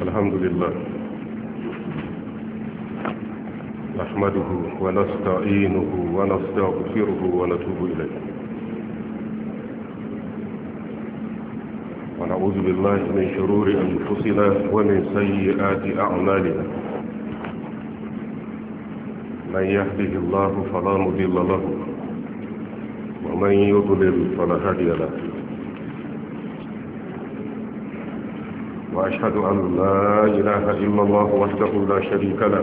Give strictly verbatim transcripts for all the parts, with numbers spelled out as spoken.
الحمد لله نحمده ونستعينه ونستغفره ونتوب إليه ونعوذ بالله من شرور أنفسنا ومن سيئات أعمالنا من يهده الله فلا مضل له ومن يضلل فلا هادي له وأشهد أن لا إله إلا الله وحده لا شريك له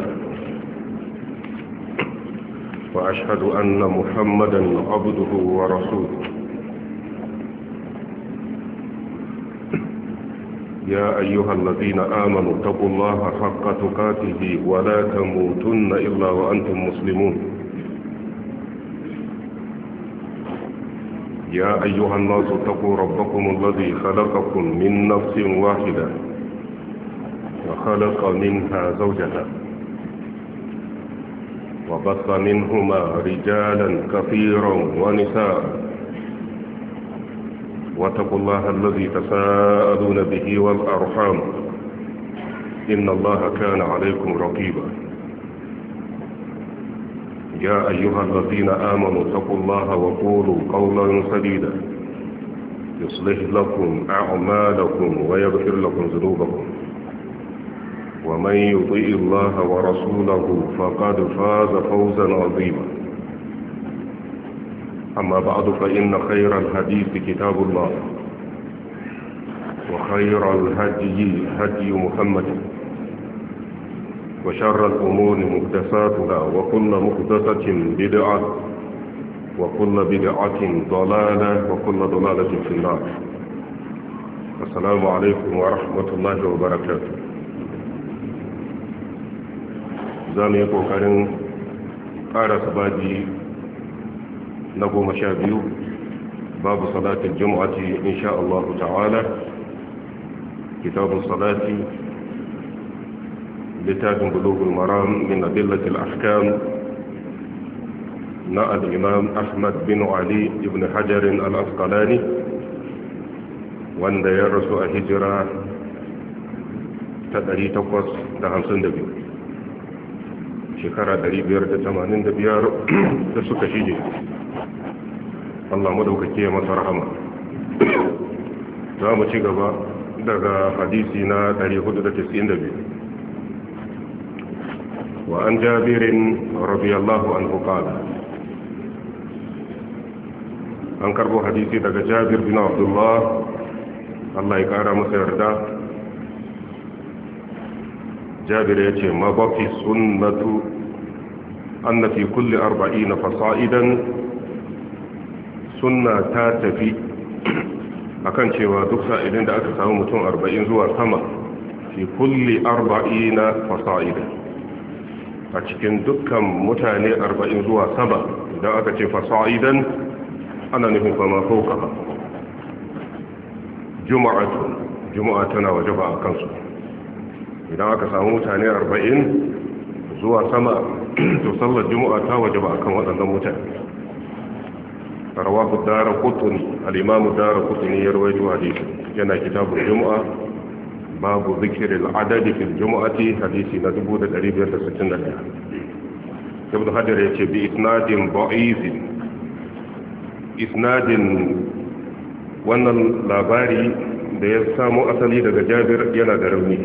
وأشهد أن محمدا عبده ورسوله يا أيها الذين آمنوا اتقوا الله حق تقاته ولا تموتن إلا وأنتم مسلمون يا أيها الناس اتقوا ربكم الذي خلقكم من نفس واحدة وخلق منها زوجها وبث منهما رجالا كثيرا ونساء واتقوا الله الذي تساءلون به والأرحام إن الله كان عليكم رقيبا يا أيها الذين آمنوا اتقوا الله وقولوا قولا سديدا يصلح لكم أعمالكم ويغفر لكم ذنوبكم ومن يطيع الله ورسوله فقد فاز فوزا عظيما أما بعد فإن خير الحديث كتاب الله وخير الهدي هدي محمد وشر الأمور محدثاتها وكل محدثة بدعة وكل بدعة ضلالة وكل ضلالة في النار. السلام عليكم ورحمة الله وبركاته. زامي قوكارن قارة سبادي نبو مشابيو باب صلاة الجمعة إن شاء الله تعالى. كتاب الصلاة لتاج بلوغ المرام من أدلة الأحكام نا الإمام أحمد بن علي بن حجر الأسقلاني وان يرس الهجرة تدري تقص دهم سندبي شكرا دري بير تمانين دبيار تسوك شيجي الله مدوك كيما سرحمة زامو شيغبا دغا حديثنا دري حدود تسعين دبي وعن جابر رضي الله عنه قال أنكر بو حديثي دغا جابر بن عبد الله الله يقرا masa yarda جابر yace ma baqi sunnatu anna fi kulli arba'ina fasa'idan sunna ta tafi akan cewa duk sa'ilin da aka samu mutum arba'in zuwa sama fi kulli arba'ina fasa'idan a cikin dukkan mutane arba'in zuwa sama idan aka ce fasa'idan ana nufin fama fauka juma'atu juma'a tana wajaba a kansu idan aka samu mutane arba'in zuwa sama to sallar juma'a ta wajaba a kan waɗannan mutane rawahu daraqutni al-imam daraqutni ya rawaito hadisi yana kitabul juma'a babu zikirin adadi fil jumu'ati hadisi na dubu da ɗari biyar da sittin da ɗaya. Ibn Hajar ya ce bi isnadin da'ifin isnadin wannan labari da ya samu asali daga Jabir yana da rauni.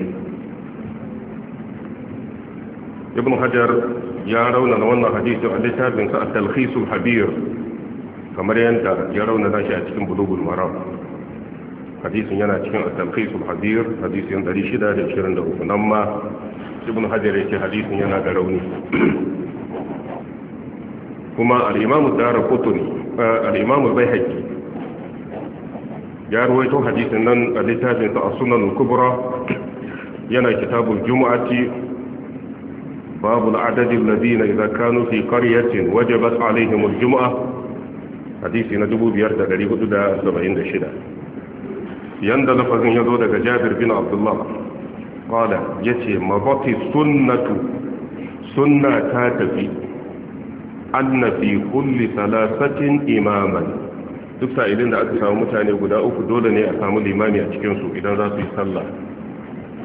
Ibn Hajar ya raunana wannan hadisi a littafin sa at-Talkhisul Habir kamar yadda ya raunana shi a cikin Bulughul Maram. hadisin yana cikin at-talqisul habir hadisin ɗari shida da ashirin da uku nan ma ibn hajar yake hadisin yana da rauni kuma al-imam ad-darqutni al-imam al-baihaqi ya rawaito hadisin nan a littafin sa as-sunan al-kubra yana kitabul jumu'ati babul adadi alladhina idha kanu fi qaryatin wajabat alaihim al-jumu'ah hadisi na dubu biyar da ɗari hudu da saba'in da shida. yanda lafazin ya zo daga Jabir bin Abdullah qala yace mabati sunnatu sunna ta tafi anna fi kulli salasatin imaman duk sa'ilin da aka samu mutane guda uku dole ne a samu limami a cikin su idan za su yi sallah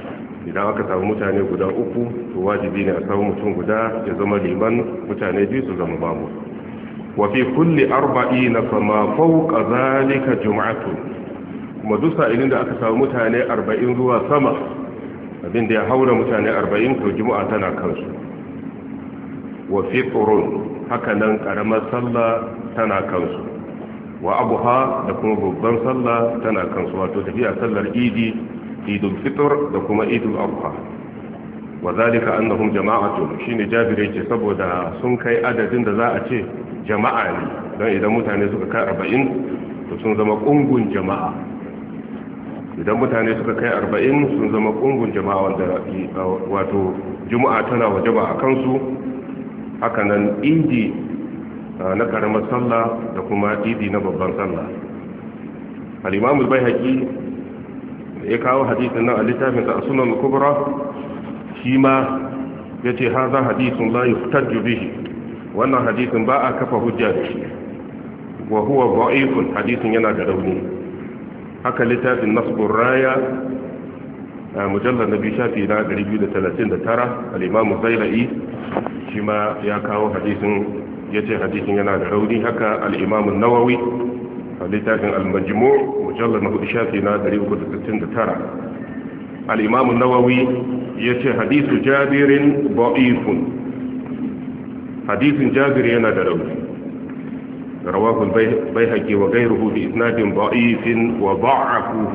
idan aka samu mutane guda uku to wajibi ne a samu mutum guda ya zama liman, mutane biyu su zama mamu. wa fi kulli arba'ina fama fawqa zalika jum'atun, kuma duk sa'ilin da aka samu mutane arba'in zuwa sama, abin da ya haura mutane arba'in to juma'a tana kansu. wa fitrun, haka nan karamar sallah tana kansu. wa abuha, da kuma babban sallah tana kansu, wato tafiya sallar idi, idul fitr da kuma idul adha. wa zalika annahum jama'atun, shine Jabir yake saboda sun kai adadin da za a ce jama'a ne, don idan mutane suka kai arba'in to sun zama kungun jama'a. idan mutane suka kai arba'in sun zama kungun jama'a, wanda wato juma'a tana wajaba a kansu. hakanan idi na karamar sallah da kuma idi na babban sallah. al-imam al-baihaqi ya kawo hadisin nan a littafin sa Sunan al-Kubra, shi ma yace hadha hadithun la yuhtaju bihi, wannan hadisin ba a kafa hujja da shi, wa huwa da'ifun, hadisin yana da rauni. haka littafin Nasbur Raya mujallad nabi shafi na ɗari biyu da talatin da tara, al-imam Zailai shi ma ya kawo hadisin, yace hadisin yana da rauni. haka al-imam an-Nawawi a littafin al-Majmu' mujallad na hudu shafi na ɗari uku da sittin da tara, al-imam an-Nawawi yace hadisu Jabirin da'ifun, hadisin Jabir yana da rauni. رواه البيهقي وغيره بإسناد ضعيف وضعفوه.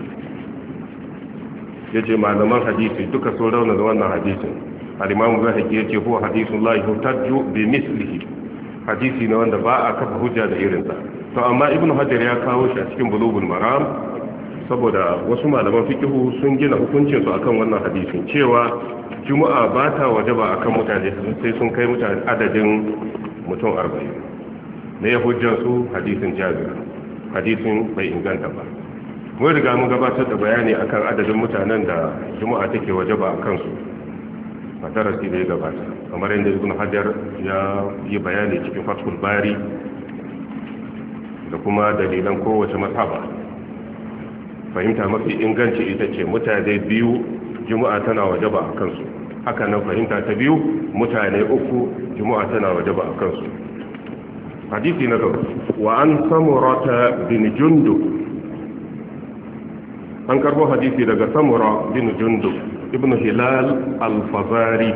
yace malaman hadisi duka sun rauna da wannan hadisin. al-Imam Bayhaqi yace huwa hadithun la yuhtaju bi mislihi, hadisi ne wanda ba a kafa hujja da irin sa. to amma Ibn Hajar ya kawo shi a cikin Bulughul Maram saboda wasu malaman fiqhu sun gina hukuncin su akan wannan hadisin, cewa juma'a ba ta wajaba akan mutane sai sun kai mutane adadin mutum arba'in. ne ya hujjansu hadisin Jabir, hadisin bai inganta ba. mun riga mun gabatar da bayani akan adadin mutanen da juma'a take wajaba a kansu a darasi da ya gabata, kamar yadda Ibn Hajar ya yi bayani cikin Fathul Bari da kuma dalilan kowace mazhaba. fahimta mafi inganci ita ce mutane biyu juma'a tana wajaba a kansu, haka nan fahimta ta biyu mutane uku juma'a tana wajaba a kansu. hadisi na gaba, wa an samurata bin jundub, an karbo hadisi daga samura bin jundub ibn hilal al-fazari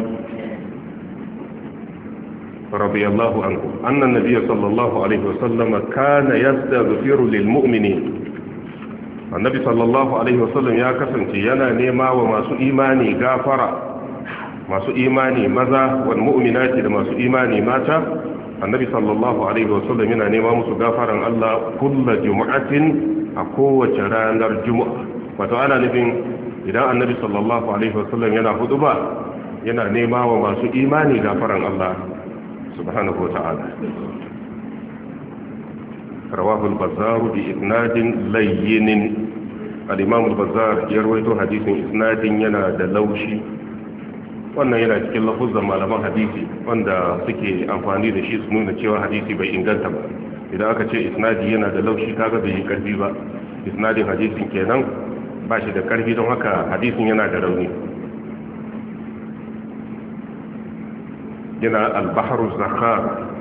radiyallahu anhu anna nabiyya sallallahu alaihi wasallam kana yastaghfiru lil mu'minin. annabi sallallahu alaihi wasallam ya kasance yana nema wa masu imani gafara, masu imani maza wal mu'minati da masu imani mata. annabi sallallahu alaihi wasallam yana nema musu gafaran Allah kulla jumu'atin, a kowace ranar jumu'a. wato ana nufin idan annabi sallallahu alaihi wasallam yana huduba yana nema wa masu imani gafaran Allah subhanahu wa ta'ala. rawahu al-bazzar bi isnadin layyin, al-imam al-bazzar ya rawaito hadisin isnadin yana da laushi. wannan yana cikin lafuzan malaman hadisi wanda suke amfani da shi su nuna cewa hadisi bai inganta ba. idan aka ce isnadi yana da laushi kaga bai yi karfi ba, isnadin hadisin kenan ba shi da karfi, don haka hadisin yana da rauni. yana al-bahru zakhar,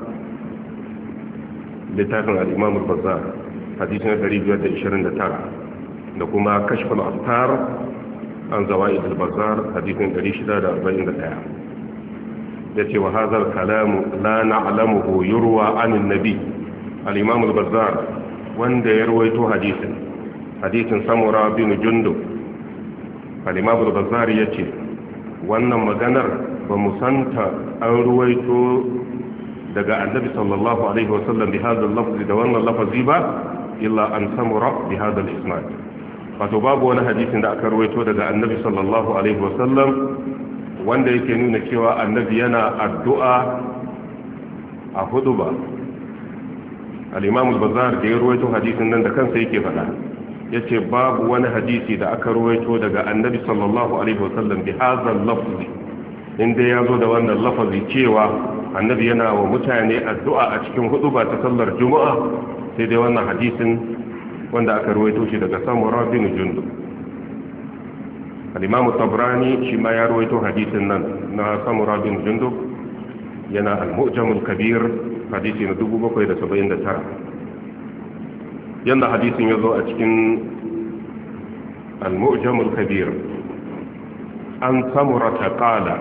littafin al-imam al-bazzar, hadisin ɗari biyar da ishirin da tara, da kuma kashful astar an zawa'id al-bazzar, hadisin ɗari shida da arba'in da ɗaya. yace wa hadha al-kalam la na'lamuhu yurwa an an-nabi. al-imam al-bazzar wanda ya rawaito hadisin hadisin samura bin jundub, al-imam al-bazzar yace wannan maganar ba mu santa an ruwaito daga annabi sallallahu alaihi wasallam bi hadha al-lafz da wannan lafazi ba illa an samura bi hadha al-isnad. wato babu wani hadisin da aka ruwaito daga annabi sallallahu alaihi wasallam wanda yake nuna cewa annabi yana addu'a a huduba. al-imam al-bazzar da ya ruwaito hadisin nan da kansa yake faɗa, yace babu wani hadisi da aka ruwaito daga annabi sallallahu alaihi wasallam bi hadha al-lafz, inda yazo da wannan lafazi cewa annabi yana wa mutane addu'a a cikin huduba ta sallar juma'a, sai dai wannan hadisin wanda aka ruwaito shi daga samura bin jundub. al-imam tabrani shi ma ya rawaito hadisin nan na samura bin jundub yana al-mu'jam al-kabir hadisi na dubu bakwai da saba'in da tara. yanda hadisin ya zo a cikin al-mu'jam al-kabir an samura ta qala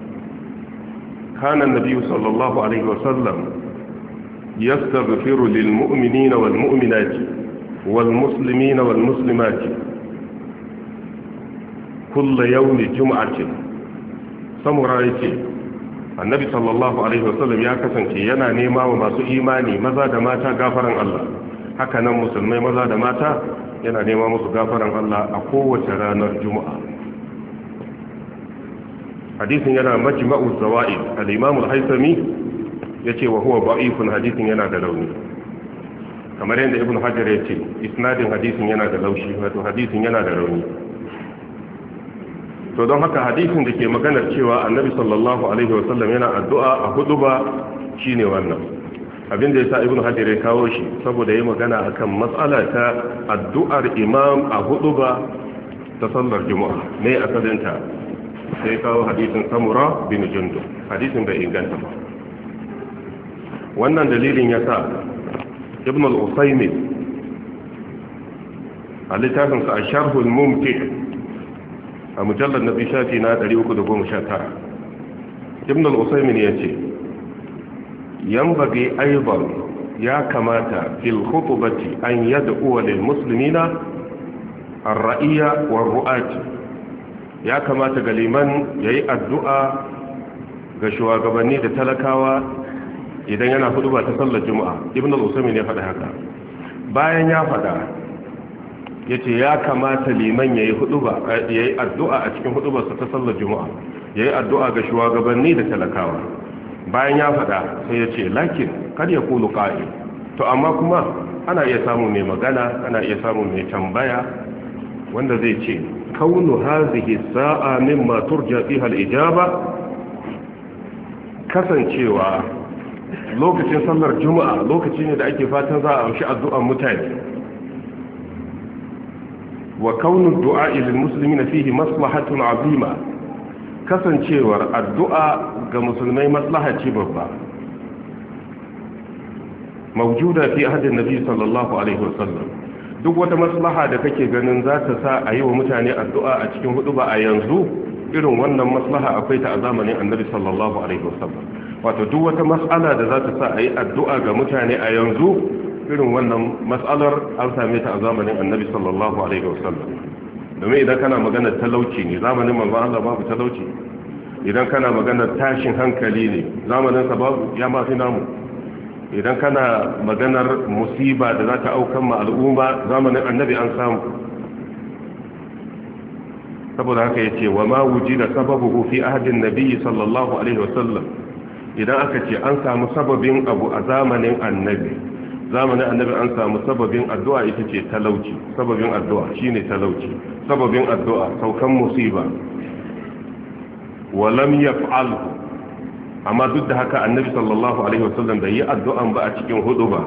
kana an-nabiy sallallahu alaihi wasallam yastaghfiru lil mu'minina wal mu'minati wal muslimina wal muslimati kulla yawmi jum'atin. samura yace annabi sallallahu alaihi wasallam ya kasance yana nema wa masu imani maza da mata gafaran Allah, haka nan musulmai maza da mata yana nema musu gafaran Allah a kowace ranar juma'a. hadisin yana majma'u zawaid, al-imam al-haythami yace wa huwa da'ifun, hadisin yana da rauni, kamar yadda ibn hajar yace isnadin hadisin yana da laushi, wato hadisin yana da rauni. to don haka hadisin da ke maganar cewa annabi sallallahu alaihi wasallam yana addu'a a huduba shine wannan. abin da yasa ibnu hajar ya kawo shi saboda yayi magana akan matsala ta addu'ar imam a huduba ta sallar juma'a ne asalinta, sai kawo hadisin samura bin jundub. hadisin bai inganta ba. wannan dalilin yasa ibnu al-usaymi a littafinsa ash-sharh al-mumti' a mujallar na shafi na ɗari uku da goma sha tara, ibn al-usaymin ya ce yambage aiban ya kamata fil khutubati an yad'u lil muslimina ar-ra'iyya war ru'ati, ya kamata ga liman yayi addu'a ga shugabanni da talakawa idan yana huduba ta sallar juma'a. ibn al-usaymin ya faɗa haka. bayan ya faɗa yace ya kamata liman yayi huduba yayi addu'a a cikin hudubarsa ta sallar juma'a, yayi addu'a ga shugabanni da talakawa. bayan ya fada sai yace lakin kad yaqulu qa'il, to amma kuma ana iya samu mai magana, ana iya samu mai tambaya wanda zai ce kaunu hazihi sa'a mimma turja fiha al-ijaba, kasancewa lokacin sallar juma'a lokaci ne da ake fatan za a amshi addu'an mutane, wa kaunin du'a'i lil muslimina fihi maslahatun azima, kasancewar addu'a ga musulmai maslaha ce babba, mawjuda fi ahadin nabi sallallahu alaihi wasallam. duk wata maslaha da kake ganin za ta sa a yi wa mutane addu'a a cikin huduba a yanzu, irin wannan maslaha akwai ta a zamanin annabi sallallahu alaihi wasallam. wato duk wata mas'ala da za ta sa a yi addu'a ga mutane a yanzu, irin wannan matsalar an same ta a zamanin annabi sallallahu alaihi wasallam. domin idan kana maganar talauci ne, zamanin manzon Allah babu talauci. idan kana maganar tashin hankali ne, zamanin sa babu, ya ma fi namu. idan kana maganar musiba da za ta aukan ma al'umma, zamanin annabi an samu. saboda haka yace wa ma wujida sababuhu fi ahadin nabi sallallahu alaihi wasallam, idan aka ce an samu sababin abu a zamanin annabi, zamanin annabi an samu sababin addu'a ita ce talauci. sababin addu'a shine talauci, sababin addu'a saukan musiba. walam yaf'alhu, amma duk da haka annabi sallallahu alaihi wasallam bai yi addu'an ba a cikin hudu ba.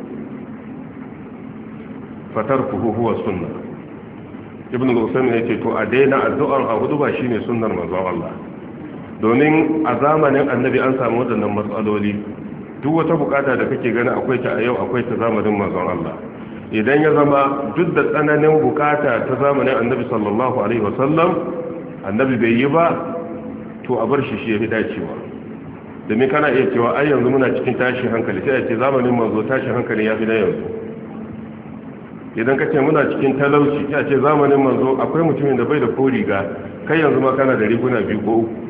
fatarkuhu huwa sunna. ibn al-usaymin yace to a daina addu'an a hudu ba shine sunnar manzon Allah, domin a zamanin annabi an samu wadannan matsaloli. duk wata bukata da kake gani akwai ta a yau, akwai ta zamanin manzon Allah. idan ya zama duk da tsananin bukata ta zamanin annabi sallallahu alaihi wasallam annabi bai yi ba, to a bar shi shi yafi dacewa. domin kana iya cewa ai yanzu muna cikin tashin hankali, sai a ce zamanin manzo tashin hankali ya fi na yanzu. idan kace muna cikin talauci, sai a ce zamanin manzo akwai mutumin da bai da ko riga, kai yanzu ma kana da riguna biyu ko uku.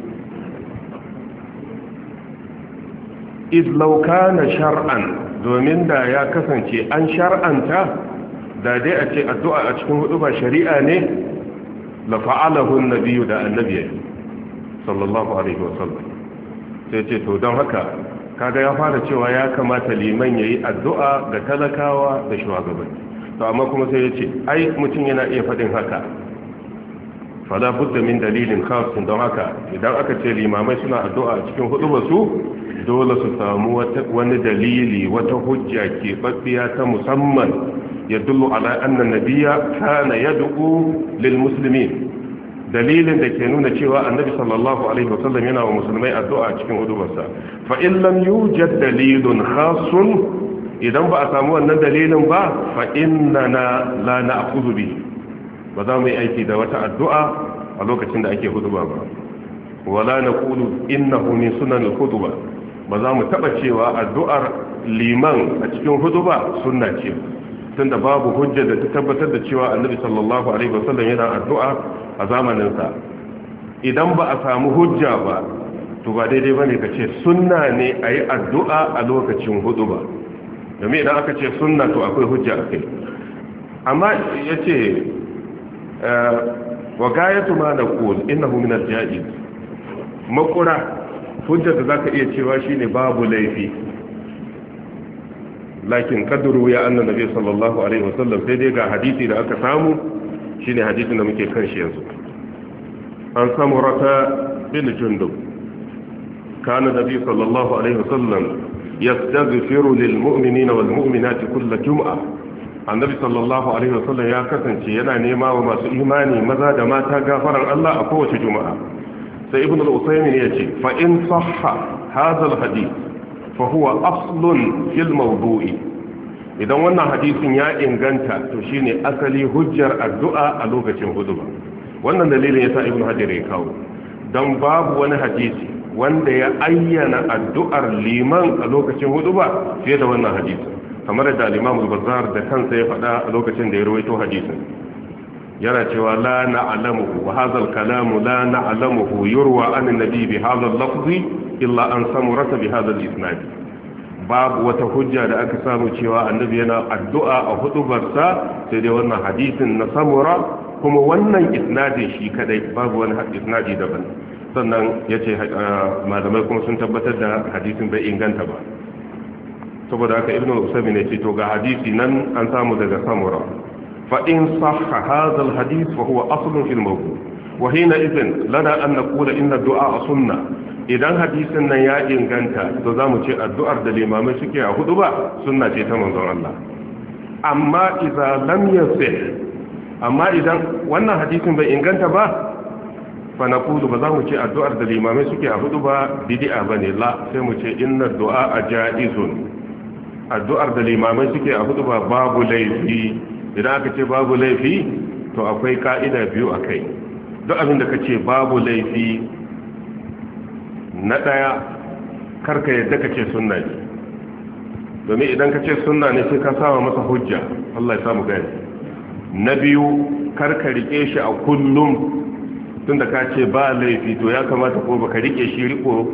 izlauka na shar'an, domin da ya kasance an shar'anta, da dai a ce addu'a a cikin hudu ba shari'a ne, la fa'alahu an-nabiyyu da annabi sallallahu alaihi wasallam. sai ce to don haka kaga ya fara cewa ya kamata liman yayi addu'a ga talakawa da shugabanni, to amma kuma sai ya ce ai mutum yana iya faɗin haka, fala budda min dalilin khasin. don haka idan aka ce limamai suna addu'a a cikin hudu ba su, dole su samu wani dalili, wata hujja ke babbiya ta musamman ya dullu ala annan nabiya kana yad'u lil muslimin, dalilin da ke nuna cewa annabi sallallahu alaihi wasallam yana wa musulmai addu'a cikin hudubarsa fa in lam yujad dalilun khasun idan ba a samu wannan dalilin ba fa innana la na'khudhu bi ba za mu yi aiki da wata addu'a a lokacin da ake huduba ba wala naqulu innahu min sunan al-khutba ba za mu taba cewa addu'ar liman a cikin huduba sunna ce tunda babu hujja da ta tabbatar da cewa annabi sallallahu alaihi wasallam yana addu'a a zamaninsa idan ba a samu hujja ba to ba daidai bane ka ce sunna ne a yi addu'a a lokacin hudu ba domin idan aka ce sunna to akwai hujja a kai amma ya ce wa gayatu ma da kul innahu min al-ja'iz makura hujja da zaka iya cewa shine babu laifi lakin kadru ya anna nabi sallallahu alaihi wasallam sai dai ga hadisi da aka samu shine hadisin da muke kan shi yanzu an samurata bin jundub kana nabi sallallahu alaihi wasallam yastaghfiru lil mu'minina wal mu'minati kull jum'a annabi sallallahu alaihi wasallam ya kasance yana nema wa masu imani maza da mata gafaran Allah a kowace juma'a sai ibn al-usaymin yace fa in sahha hadha al-hadith fa huwa aslun fil mawdu'i idan wannan hadisin ya inganta to shine asali hujjar addu'a a lokacin huduba wannan dalilin yasa ibnu hajar ya kawo dan babu wani hadisi wanda ya ayyana addu'ar liman a lokacin huduba fiye da wannan hadisi kamar da al-imam al-bazzar da kansa ya faɗa a lokacin da ya rawaito hadisin yana cewa la na'lamuhu wa hadha al-kalam la na'lamuhu yurwa an an-nabi bi hadha al-lafzi illa an samurata bi hadha al-isnad babu wata hujja da aka samu cewa annabi yana addu'a a hudubarsa sai dai wannan hadisin na samura kuma wannan isnadin shi kadai babu wani isnadi daban sannan yace malamai kuma sun tabbatar da hadisin bai inganta ba saboda haka ibnu usaymin ne ce to ga hadisi nan an samu daga samura fa in sahha hadha al-hadith fa huwa aslun fil mawdu' wa hina idhin lana an naqula inna ad-du'a sunnah idan hadisin nan ya inganta to za mu ce addu'ar da limamai suke a hudu ba sunna ce ta manzon Allah amma idan lam yasih amma idan wannan hadisin bai inganta ba fa naqulu ba za mu ce addu'ar da limamai suke a hudu ba bid'a bane la sai mu ce inna du'a jaizun addu'ar da limamai suke a hudu ba babu laifi idan aka ce babu laifi to akwai ka'ida biyu akai duk abin da kace babu laifi na ɗaya karka yadda ka ce sunna ne domin idan ka ce sunna ne sai ka sama masa hujja Allah ya samu gani na biyu karka rike shi a kullum tunda ka ce ba laifi to ya kamata ko baka rike shi riko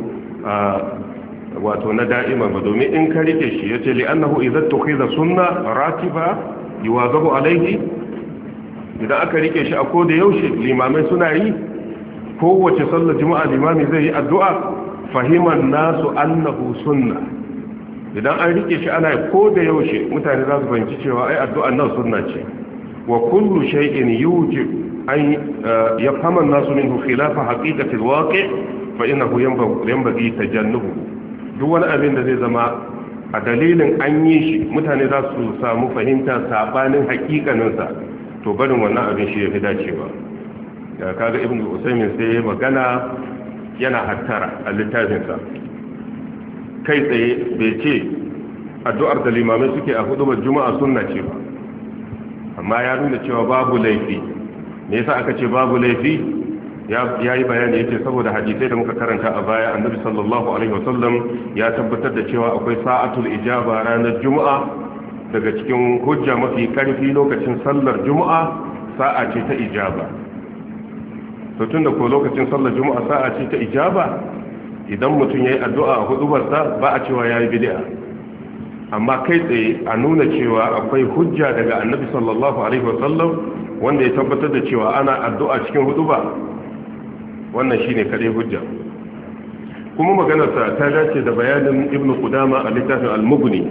wato na da'ima ba domin in ka rike shi yace li annahu idza tukhiza sunna ratiba yuwazabu alaihi idan aka rike shi a koda yaushe limamai suna yi kowace sallar juma'a limami zai yi addu'a fahiman nasu annahu sunna idan an rike shi ana ko da yaushe mutane za su fahimci cewa ai addu'an nan sunna ce wa kullu shay'in yujib an yafhama an-nasu minhu khilafa haqiqati al-waqi' fa innahu yanbaghi tajannubu duk wani abin da zai zama a dalilin an yi shi mutane za su samu fahimta sabanin haƙiƙaninsa to barin wannan abin shi yafi dacewa kaga ibnu usaymin sai magana yana hattara a littafinsa kai tsaye bai ce addu'ar da limamai suke a hudubar juma'a sunna ce ba amma ya nuna cewa babu laifi me yasa aka ce babu laifi ya yi bayani yake saboda hadisai da muka karanta a baya annabi sallallahu alaihi wasallam ya tabbatar da cewa akwai sa'atul ijaba ranar juma'a daga cikin hujja mafi karfi lokacin sallar juma'a sa'a ce ta ijaba to tunda ko lokacin sallar juma'a sa'a ce ta ijaba idan mutum yayi addu'a a hudubarsa ba a cewa yayi bid'a amma kai tsaye a nuna cewa akwai hujja daga annabi sallallahu alaihi wasallam wanda ya tabbatar da cewa ana addu'a cikin huduba wannan shine kadai hujja kuma maganarsa ta dace da bayanin ibnu qudama a littafin al-mughni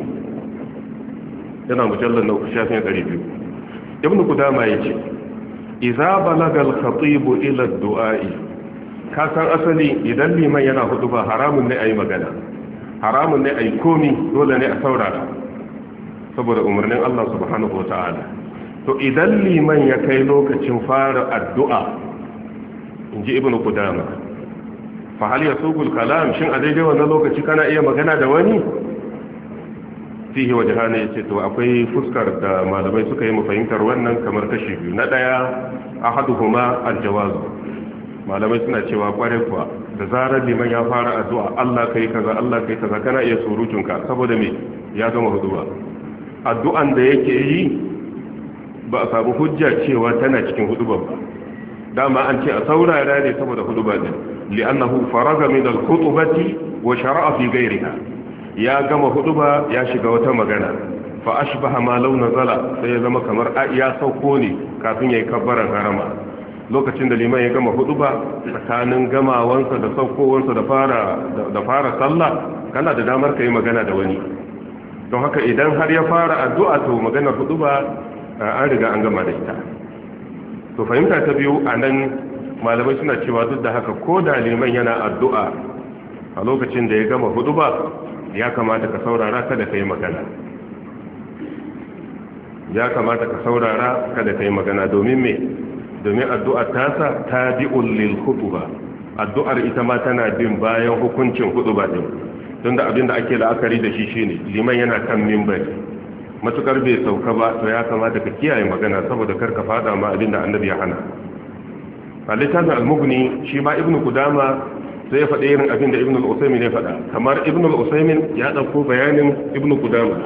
yana mujallal na uku shafin ɗari biyu ibnu qudama yace idza balaga al-khatib ila ad-du'a'i ka san asali idan liman yana huduba haramun ne ayi magana haramun ne ayi komi dole ne a saurara saboda umarnin Allah subhanahu wataala to idan liman ya kai lokacin fara addu'a inji ibnu qudama fa hal yasugul kalam shin a daidai wannan lokaci kana iya magana da wani fihi wajhani yace to akwai fuskar da malamai suka yi mafahimtar wannan kamar kashi biyu na daya ahaduhuma aljawaz malamai suna cewa kware kuwa da zarar liman ya fara addu'a Allah kai kaza Allah kai kaza kana iya surutunka saboda me ya gama huduba addu'an da yake yi ba a samu hujja cewa tana cikin huduba ba dama an ce a saurara ne saboda huduba din li'annahu faraga min al-khutbati wa shara'a fi ghayriha ya gama huduba ya shiga wata magana fa ashbaha ma law nazala sai ya zama kamar ya sauko ne kafin yayi kabbaran harama lokacin da liman ya gama huduba tsakanin gamawansa da saukowansa da fara da fara sallah kana da damar kai magana da wani don haka idan har ya fara addu'a to maganar huduba an riga an gama da ita to fahimta ta biyu anan malamai suna cewa duk da haka ko da liman yana addu'a a lokacin da ya gama huduba ya kamata ka saurara kada ka yi magana ya kamata ka saurara kada ka yi magana domin me domin addu'ar tasa tabi'ul lil khutba addu'ar ita ma tana bin bayan hukuncin khutba din don da abinda ake la'akari da shi shine liman yana kan minbari matukar bai sauka ba to ya kamata ka kiyaye magana saboda kar ka fada ma abinda annabi ya hana a littafin al-mughni shi ma ibnu qudama sai ya faɗi irin abin da ibn al-usaymin ya faɗa kamar ibn al-usaymin ya ɗauko bayanin ibn qudama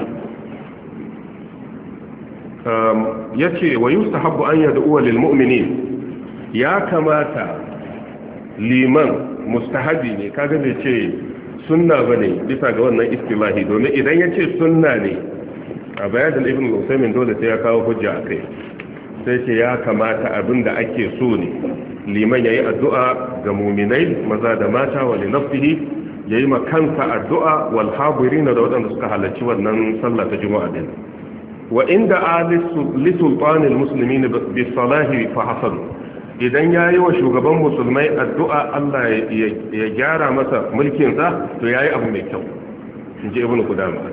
ya ce wa yustahabbu an yad'u lil mu'minin ya kamata liman mustahabi ne kaga bai ce sunna bane bisa ga wannan istilahi domin idan ya ce sunna ne a bayanin ibn al-usaymin dole sai ya kawo hujja akai sai ce ya kamata abin da ake so ne liman yayi addu'a ga mu'minai maza da mata wa li nafsihi yayi ma kansa addu'a wal hadirin da wadanda suka halarci wannan sallah ta juma'a din wa inda li sultanil muslimin bi salahi fa hasan idan yayi wa shugaban musulmai addu'a Allah ya gyara masa mulkin sa to yayi abu mai kyau inji ibnu qudama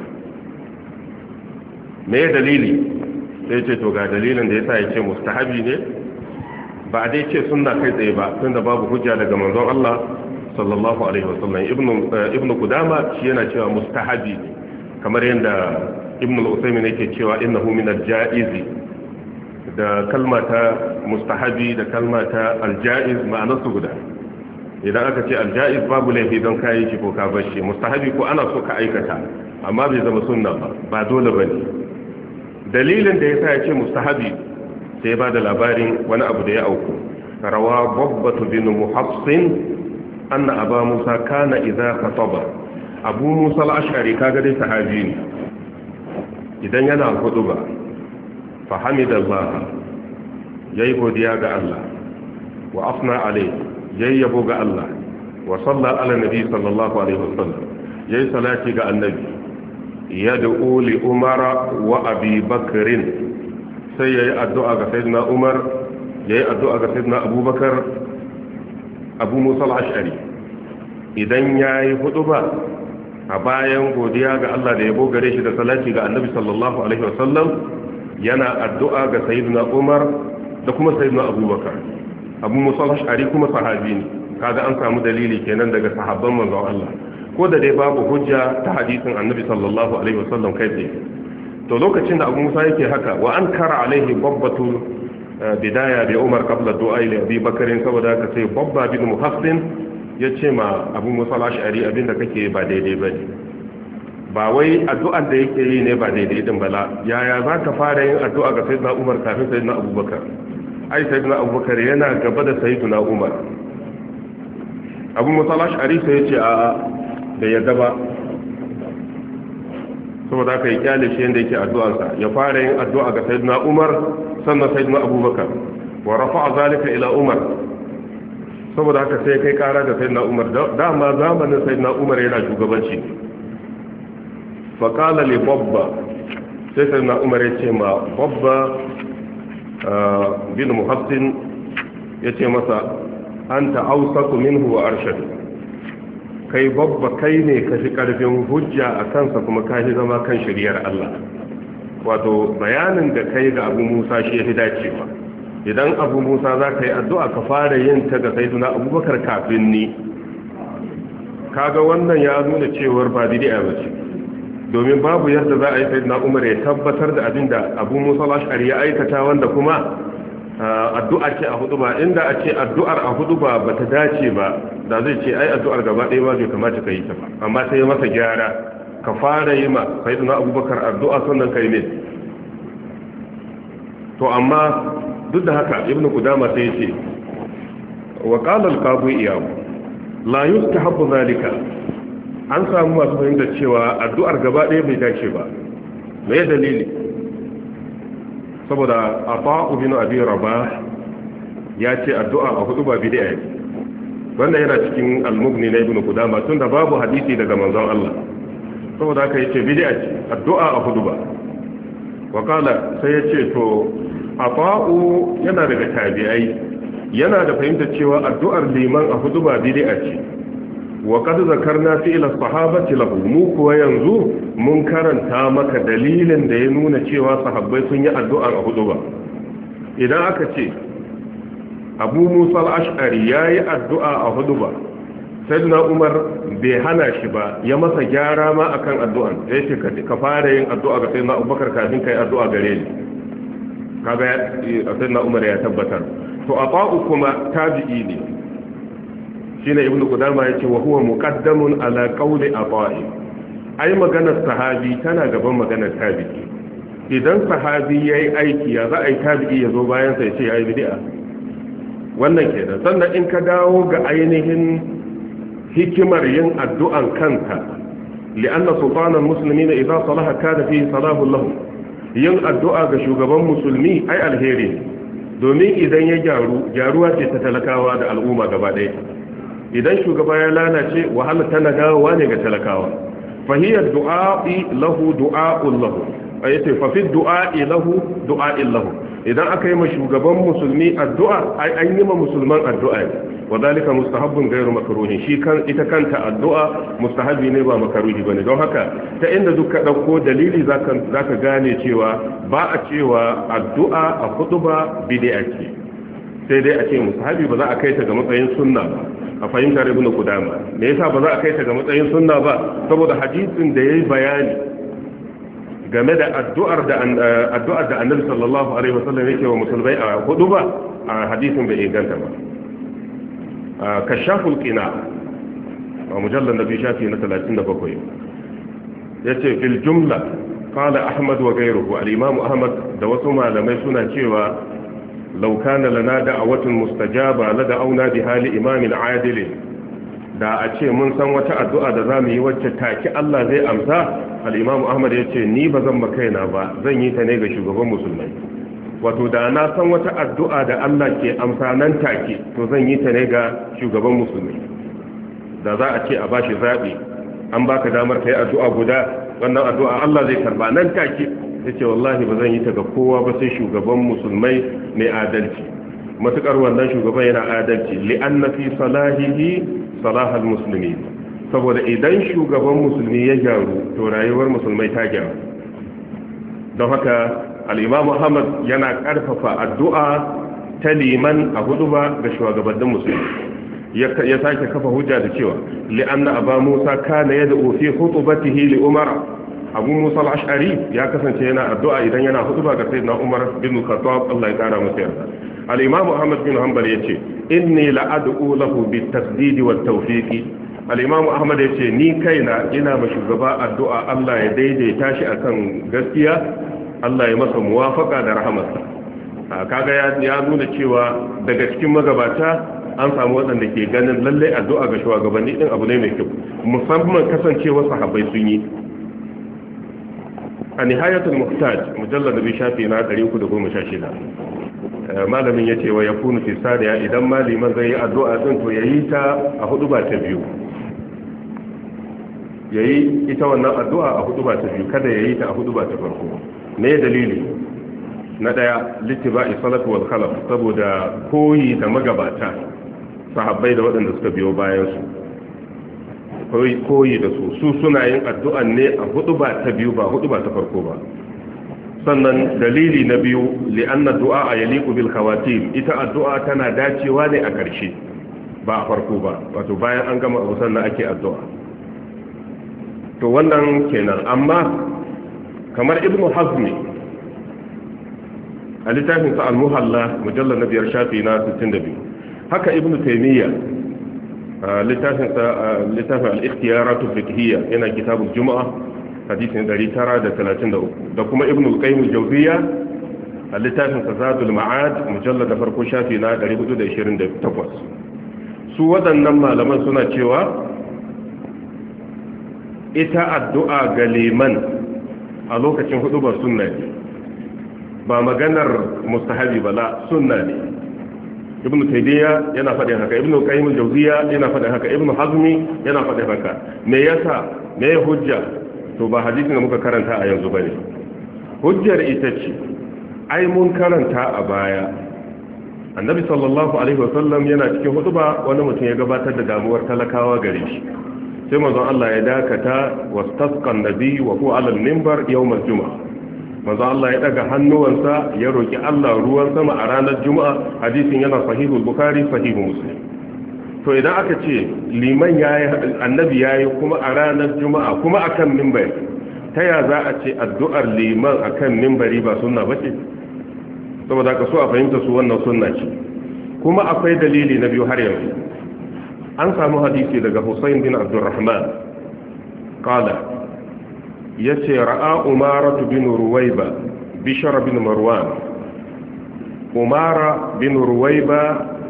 me dalili sai ce to ga dalilin da yasa yace mustahabi ne ba dai ce sunna kai tsaye ba tunda babu hujja daga manzon Allah sallallahu alaihi wasallam ibnu ibnu qudama shi yana cewa mustahabi kamar yanda ibnu al-usaymin yake cewa innahu min al-jaiz da kalmata mustahabi da kalmata al-jaiz ma'anar su guda idan aka ce al-jaiz babu laifi don kai shi ko ka bar shi mustahabi ko ana so ka aikata amma bai zama sunna ba ba dole bane dalilin da yasa yace mustahabi sai ba da labarin wani abu da ya auku rawa babbatu bin muhassin anna aba musa kana idza khataba abu musa al-ash'ari kaga dai sahabi ne idan yana huduba fa hamidallah yayi godiya ga Allah wa afna alayhi yayi yabo ga Allah wa salla ala nabi sallallahu alaihi wasallam yayi salati ga annabi yad'u li umara wa abi bakrin sai ya yi addu'a ga sayyidina umar ya yi addu'a ga sayyidina abubakar abu musa al'ashari idan ya yi hudu ba a bayan godiya ga Allah da ya bogare shi da salati ga annabi sallallahu alaihi wasallam yana addu'a ga sayyidina umar da kuma sayyidina abubakar abu musa al'ashari kuma sahabi ne kaga an samu dalili kenan daga sahabban manzon Allah ko da dai babu hujja ta hadisin annabi sallallahu alaihi wasallam kai tsaye to lokacin da abu musa yake haka wa an kara alaihi babbatu bidaya bi umar qabla du'a ila abi bakarin saboda haka sai babba bin muhassin ya ce ma abu musa al-ash'ari abinda kake ba daidai bane ba wai addu'ar da yake yi ne ba daidai din bala yaya zaka fara yin addu'a ga sayyidina umar kafin sayyidina abubakar ai sayyidina abubakar yana gaba da sayyidina umar abu musa al-ash'ari sai ya ce a da ya gaba saboda aka yi kyale shi yadda yake addu'arsa ya fara yin addu'a ga sayyidina umar sannan sayyidina abubakar wa rafa'a zalika ila umar saboda haka sai kai kara da sayyidina umar dama zamanin sayyidina umar yana shugabanci fa qala li babba sai sayyidina umar ya ce ma babba bin muhassin ya ce masa anta awsaqu minhu wa arshad kai babba kai ne ka fi karfin hujja a kansa kuma ka fi zama kan shari'ar Allah wato bayanin da kai ga abu musa shi ya fi dacewa idan Abu Musa za ka yi addu'a ka fara yin ta ga sayyiduna Abubakar kafin ni kaga wannan ya nuna cewar ba bid'a ba ce domin babu yadda za a yi sayyiduna Umar ya tabbatar da abinda Abu Musa al-Ash'ari ya aikata wanda kuma addu'a ce a huduba inda a ce addu'ar a huduba ba ta dace ba da zai ce ai addu'ar gaba ɗaya ba bai kamata ka yi ta ba amma sai masa gyara ka fara yi ma sayyiduna Abubakar addu'a sannan kai ne to amma duk da haka Ibn Qudama sai ya ce wa qala al-qadi iyab la yustahabbu zalika an samu masu fahimtar cewa addu'ar gaba ɗaya bai dace ba me dalili saboda Ata'u bin Abi Rabah ya ce addu'a a hudu ba bid'a ne wanda yana cikin al-Mughni na Ibn Qudama tunda babu hadisi daga manzon Allah saboda haka yace bid'a ce addu'a a hudu ba wakala sai yace to Ata'u yana daga tabi'ai yana da fahimtar cewa addu'ar liman a hudu ba bid'a ce wa qad zakarna fi ila sahabati lahu mu kuwa yanzu mun karanta maka dalilin da ya nuna cewa sahabbai sun yi addu'a a hudu ba idan aka ce Abu Musa al-Ash'ari yayi addu'a a hudu ba sayyidina Umar bai hana shi ba ya masa gyara ma akan addu'an sai ce ka fara yin addu'a ga sayyidina Abubakar kafin kai addu'a gare ni kaga sayyidina Umar ya tabbatar to Ata'u kuma tabi'i ne shine Ibn Qudama yace wa huwa muqaddamun ala qawli Ata'i ai maganar sahabi tana gaban maganar tabi'i idan sahabi yayi aiki ya za a yi tabi'i ya zo bayan sa yace yayi bid'a wannan kenan sannan in ka dawo ga ainihin hikimar yin addu'an kanta li'anna sultanal muslimina idza salaha kana fihi salahu lahu yin addu'a ga shugaban musulmi ai alheri domin idan ya gyaru gyaruwa ce ta talakawa da al'umma gaba ɗaya idan shugaba ya lalace wahala tana dawowa ne ga talakawa fahiyar du'a'i lahu du'a'un lahu ayace fa fi du'a'i lahu du'a'in lahu idan aka yi ma shugaban musulmi addu'a ai an yi ma musulman addu'a wa zalika mustahabbun ghairu makruhi shi kan ita kanta addu'a mustahabi ne ba makruhi bane don haka ta inda duka dauko dalili zaka zaka gane cewa ba a cewa addu'a a khutba bid'a ce sai dai a ce mustahabi ba za a kai ta ga matsayin sunna ba a fahimtar Ibn Qudama me yasa ba za a kai ta ga matsayin sunna ba saboda hadisin da yayi bayani game da addu'ar da addu'ar da Annabi sallallahu alaihi wasallam yake wa musulmai a hudu ba a hadisin bai inganta ba kashaful qina a mujallal nabi shafi na talatin da bakwai yace fil jumla qala Ahmad wa ghayruhu al-imam Ahmad da wasu malamai suna cewa law kana lana da'awatun mustajaba la da'awna bi hali imamin adil da a ce mun san wata addu'a da zamu yi wacce take Allah zai amsa al-imam Ahmad yace ni bazan makaina ba zan yi ta ne ga shugaban musulmai wato da na san wata addu'a da Allah ke amsa nan take to zan yi ta ne ga shugaban musulmai da za a ce a bashi zabi an baka damar kai addu'a guda wannan addu'a Allah zai karba nan take yace wallahi ba zan yi ta ga kowa ba sai shugaban musulmai mai adalci matukar wannan shugaban yana adalci li'anna fi salahihi salahal muslimin saboda idan shugaban musulmi ya gyaru to rayuwar musulmai ta gyaru don haka al-imam Muhammad yana karfafa addu'a ta liman a huduba ga shugabannin musulmi ya sake kafa hujja da cewa li'anna aba Musa kana yad'u fi khutbatihi li Umar Abu Musa al-Ash'ari ya kasance yana addu'a idan yana huduba ga sayyidina Umar bin Khattab Allah ya kara masa yarda al-imam Ahmad bin Hanbal yace inni la'ad'u lahu bit-tasdid wat-tawfiq al-imam Ahmad yace ni kaina ina ma shugaba addu'a Allah ya daidaita shi akan gaskiya Allah ya masa muwafaka da rahamarsa kaga ya nuna cewa daga cikin magabata an samu waɗanda ke ganin lalle addu'a ga shugabanni din abu ne mai kyau musamman kasancewa sahabbai sun yi a nihayatul muhtaj mujallad bi shafi na ɗari uku da goma sha shida malamin yace wa yakunu fi sadiya idan maliman zai yi addu'a din to yayi ta a hudu ba ta biyu yayi ita wannan addu'a a hudu ba ta biyu kada yayi ta a hudu ba ta farko me dalili na daya littiba'i salatu wal khalaf saboda koyi da magabata sahabbai da waɗanda suka biyo bayan su koyi da su su suna yin addu'an ne a hudu ba ta biyu ba hudu ba ta farko ba sannan dalili na biyu li'anna du'a yaliqu bil khawatim ita addu'a tana dacewa ne a ƙarshe ba a farko ba wato bayan an gama abu sannan ake addu'a to wannan kenan amma kamar ibnu hazmi a littafin sa al-muhalla mujallal na biyar shafi na sittin da biyu haka ibnu taymiya littafin sa littafin al-ikhtiyarat al-fiqhiyya yana kitabul jumu'ah hadisin ɗari tara da talatin da uku da kuma ibn al-qayyim al-jawziyya a littafin zadul ma'ad mujallad da farko shafi na ɗari hudu da ishirin da takwas su waɗannan malaman suna cewa ita addu'a ga liman a lokacin hudu ba sunna ne ba maganar mustahabi ba la sunna ne ibn taymiya yana faɗin haka ibn al-qayyim al-jawziyya yana faɗin haka ibn hazmi yana faɗin haka me yasa me hujja to ba hadisin da muka karanta a yanzu bane hujjar ita ce ai mun karanta a baya annabi sallallahu alaihi wasallam yana cikin hutuba wani mutum ya gabatar da damuwar talakawa gare shi sai manzon Allah ya dakata wastasqa an-nabi wa huwa ala al-minbar yawm al-jum'ah manzon Allah ya daga hannuwansa ya roki Allah ruwan sama a ranar juma'a hadisin yana sahihul bukhari sahihu muslim to idan aka ce liman yayi annabi yayi kuma a ranar juma'a kuma akan minbari ta ya za a ce addu'ar liman akan minbari ba sunna bace saboda ka so a fahimta su wannan sunna ce kuma akwai dalili na biyu har yanzu an samu hadisi daga Husayn bin Abdurrahman qala yace ra'a Umara bin Ruwayba Bishr bin Marwan Umara bin Ruwayba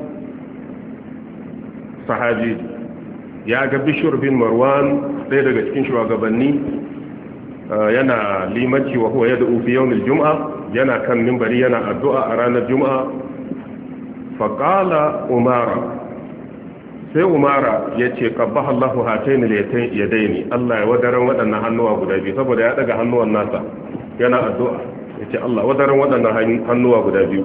sahabi ya ga Bishr bin Marwan ɗaya daga cikin shugabanni yana limanci wa huwa yad'u fi yawm al-jum'a yana kan minbari yana addu'a a ranar juma'a fa qala Umara sai Umara yace qabbaha Allahu hatayn al-yadayn Allah ya wadaran waɗannan hannuwa guda biyu saboda ya daga hannuwan nasa yana addu'a yace Allah wadaran waɗannan hannuwa guda biyu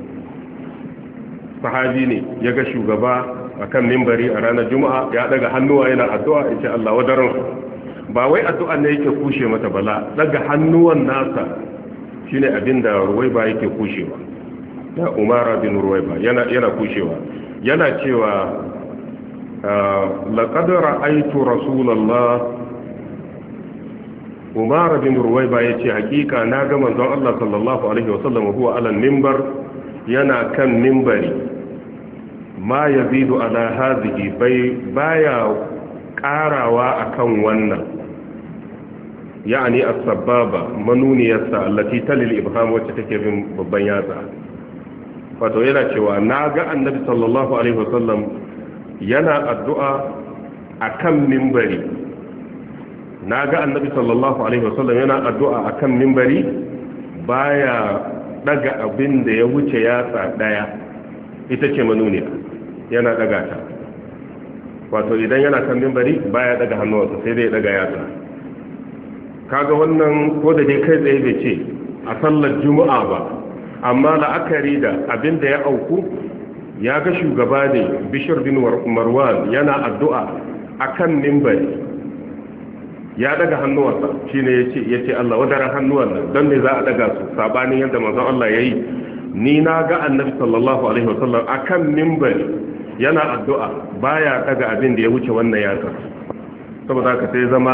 sahabi ne ya ga shugaba akan mimbari a ranar juma'a ya daga hannuwa yana addu'a yace Allah wadaran ba wai addu'a ne yake kushe mata bala daga hannuwan nasa shine abinda Ruwaiba yake kushewa da Umara bin Ruwaiba yana yana kushewa yana cewa laqad ra'aytu rasulullah Umara bin Ruwaiba yace hakika na ga manzon Allah sallallahu alaihi wasallam huwa ala minbar yana kan mimbari ma yazidu ala hadhihi bai baya karawa akan wannan yani as-sababa manuniyarsa allati talil ibham wacce take bin babban yatsa wato yana cewa naga annabi sallallahu alaihi wasallam yana addu'a akan minbari naga annabi sallallahu alaihi wasallam yana addu'a akan minbari baya daga abin da ya wuce yatsa daya ita ce manuniya yana daga ta wato idan yana kan minbari baya daga hannuwansa sai dai daga yatsa kaga wannan ko da dai kai tsaye bai ce a sallar juma'a ba amma la'akari da abin da ya auku ya ga shugaba ne Bishr bin Marwan yana addu'a akan minbari ya daga hannuwansa shine yace yace Allah wadara hannuwan nan dan ne za a daga su sabanin yadda manzon Allah yayi ni na ga annabi sallallahu alaihi wasallam akan minbari yana addu'a baya daga abin da ya wuce wannan yatsa saboda haka sai zama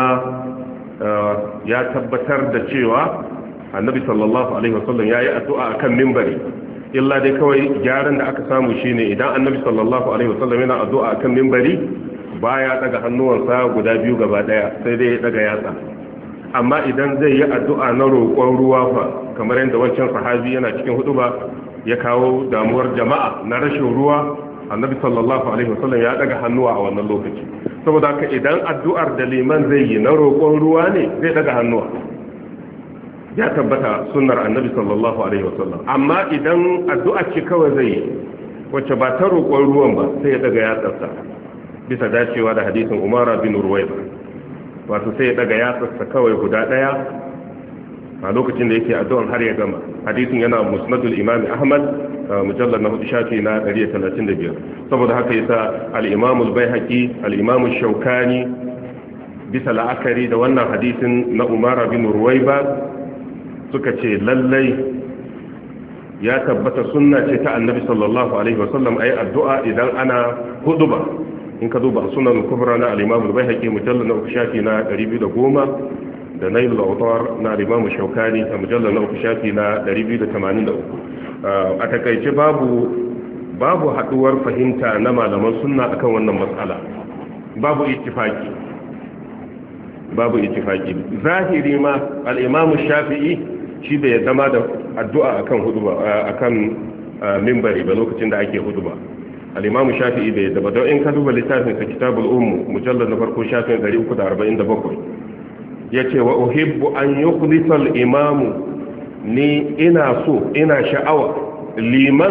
ya tabbatar da cewa annabi sallallahu alaihi wasallam yayi addu'a akan minbari illa dai kawai gyaran da aka samu shine idan annabi sallallahu alaihi wasallam yana addu'a akan minbari baya daga hannuwansa guda biyu gaba daya sai dai ya daga yatsa amma idan zai yi addu'a na roƙon ruwa fa kamar yadda wancan sahabi yana cikin huduba ya kawo damuwar jama'a na rashin ruwa annabi sallallahu alaihi wasallam ya daga hannuwa a wannan lokaci saboda haka idan addu'ar da liman zai yi na roƙon ruwa ne zai daga hannuwa ya tabbata sunnar annabi sallallahu alaihi wasallam amma idan addu'a ce kawai zai yi wacce ba ta roƙon ruwan ba sai ya daga yatsarsa bisa dacewa da hadisin Umara bin Ruwayba wato sai ya daga yatsarsa kawai guda daya a lokacin da yake addu'an har ya gama hadisin yana musnadul imam Ahmad mujallad na hudu shafi na ɗari da talatin da biyar saboda haka yasa al-imam al-Baihaqi al-imam ash-Shawkani bisa la'akari da wannan hadisin na Umara bin Ruwayba suka ce lallai ya tabbata sunna ce ta annabi sallallahu alaihi wasallam ayi addu'a idan ana huduba. in ka duba sunan kubra na al-imam al-baihaqi mujallal na uku shafi na ɗari biyu da goma da nailul awtar na al-imam shaukani a mujallal na uku shafi na ɗari biyu da tamanin da uku. a takaice babu babu haduwar fahimta na malaman sunna akan wannan matsala, babu ittifaki babu ittifaki zahiri ma al-imam shafi'i shi bai yadda ma da addu'a akan huduba akan minbari ba lokacin da ake huduba. al-imam shafi'i bai yadda ba don in ka duba littafin sa kitabul umm mujallad na farko shafin ɗari uku da arba'in da bakwai yace wa uhibbu an yukhlisa al-imam ni ina so ina sha'awa liman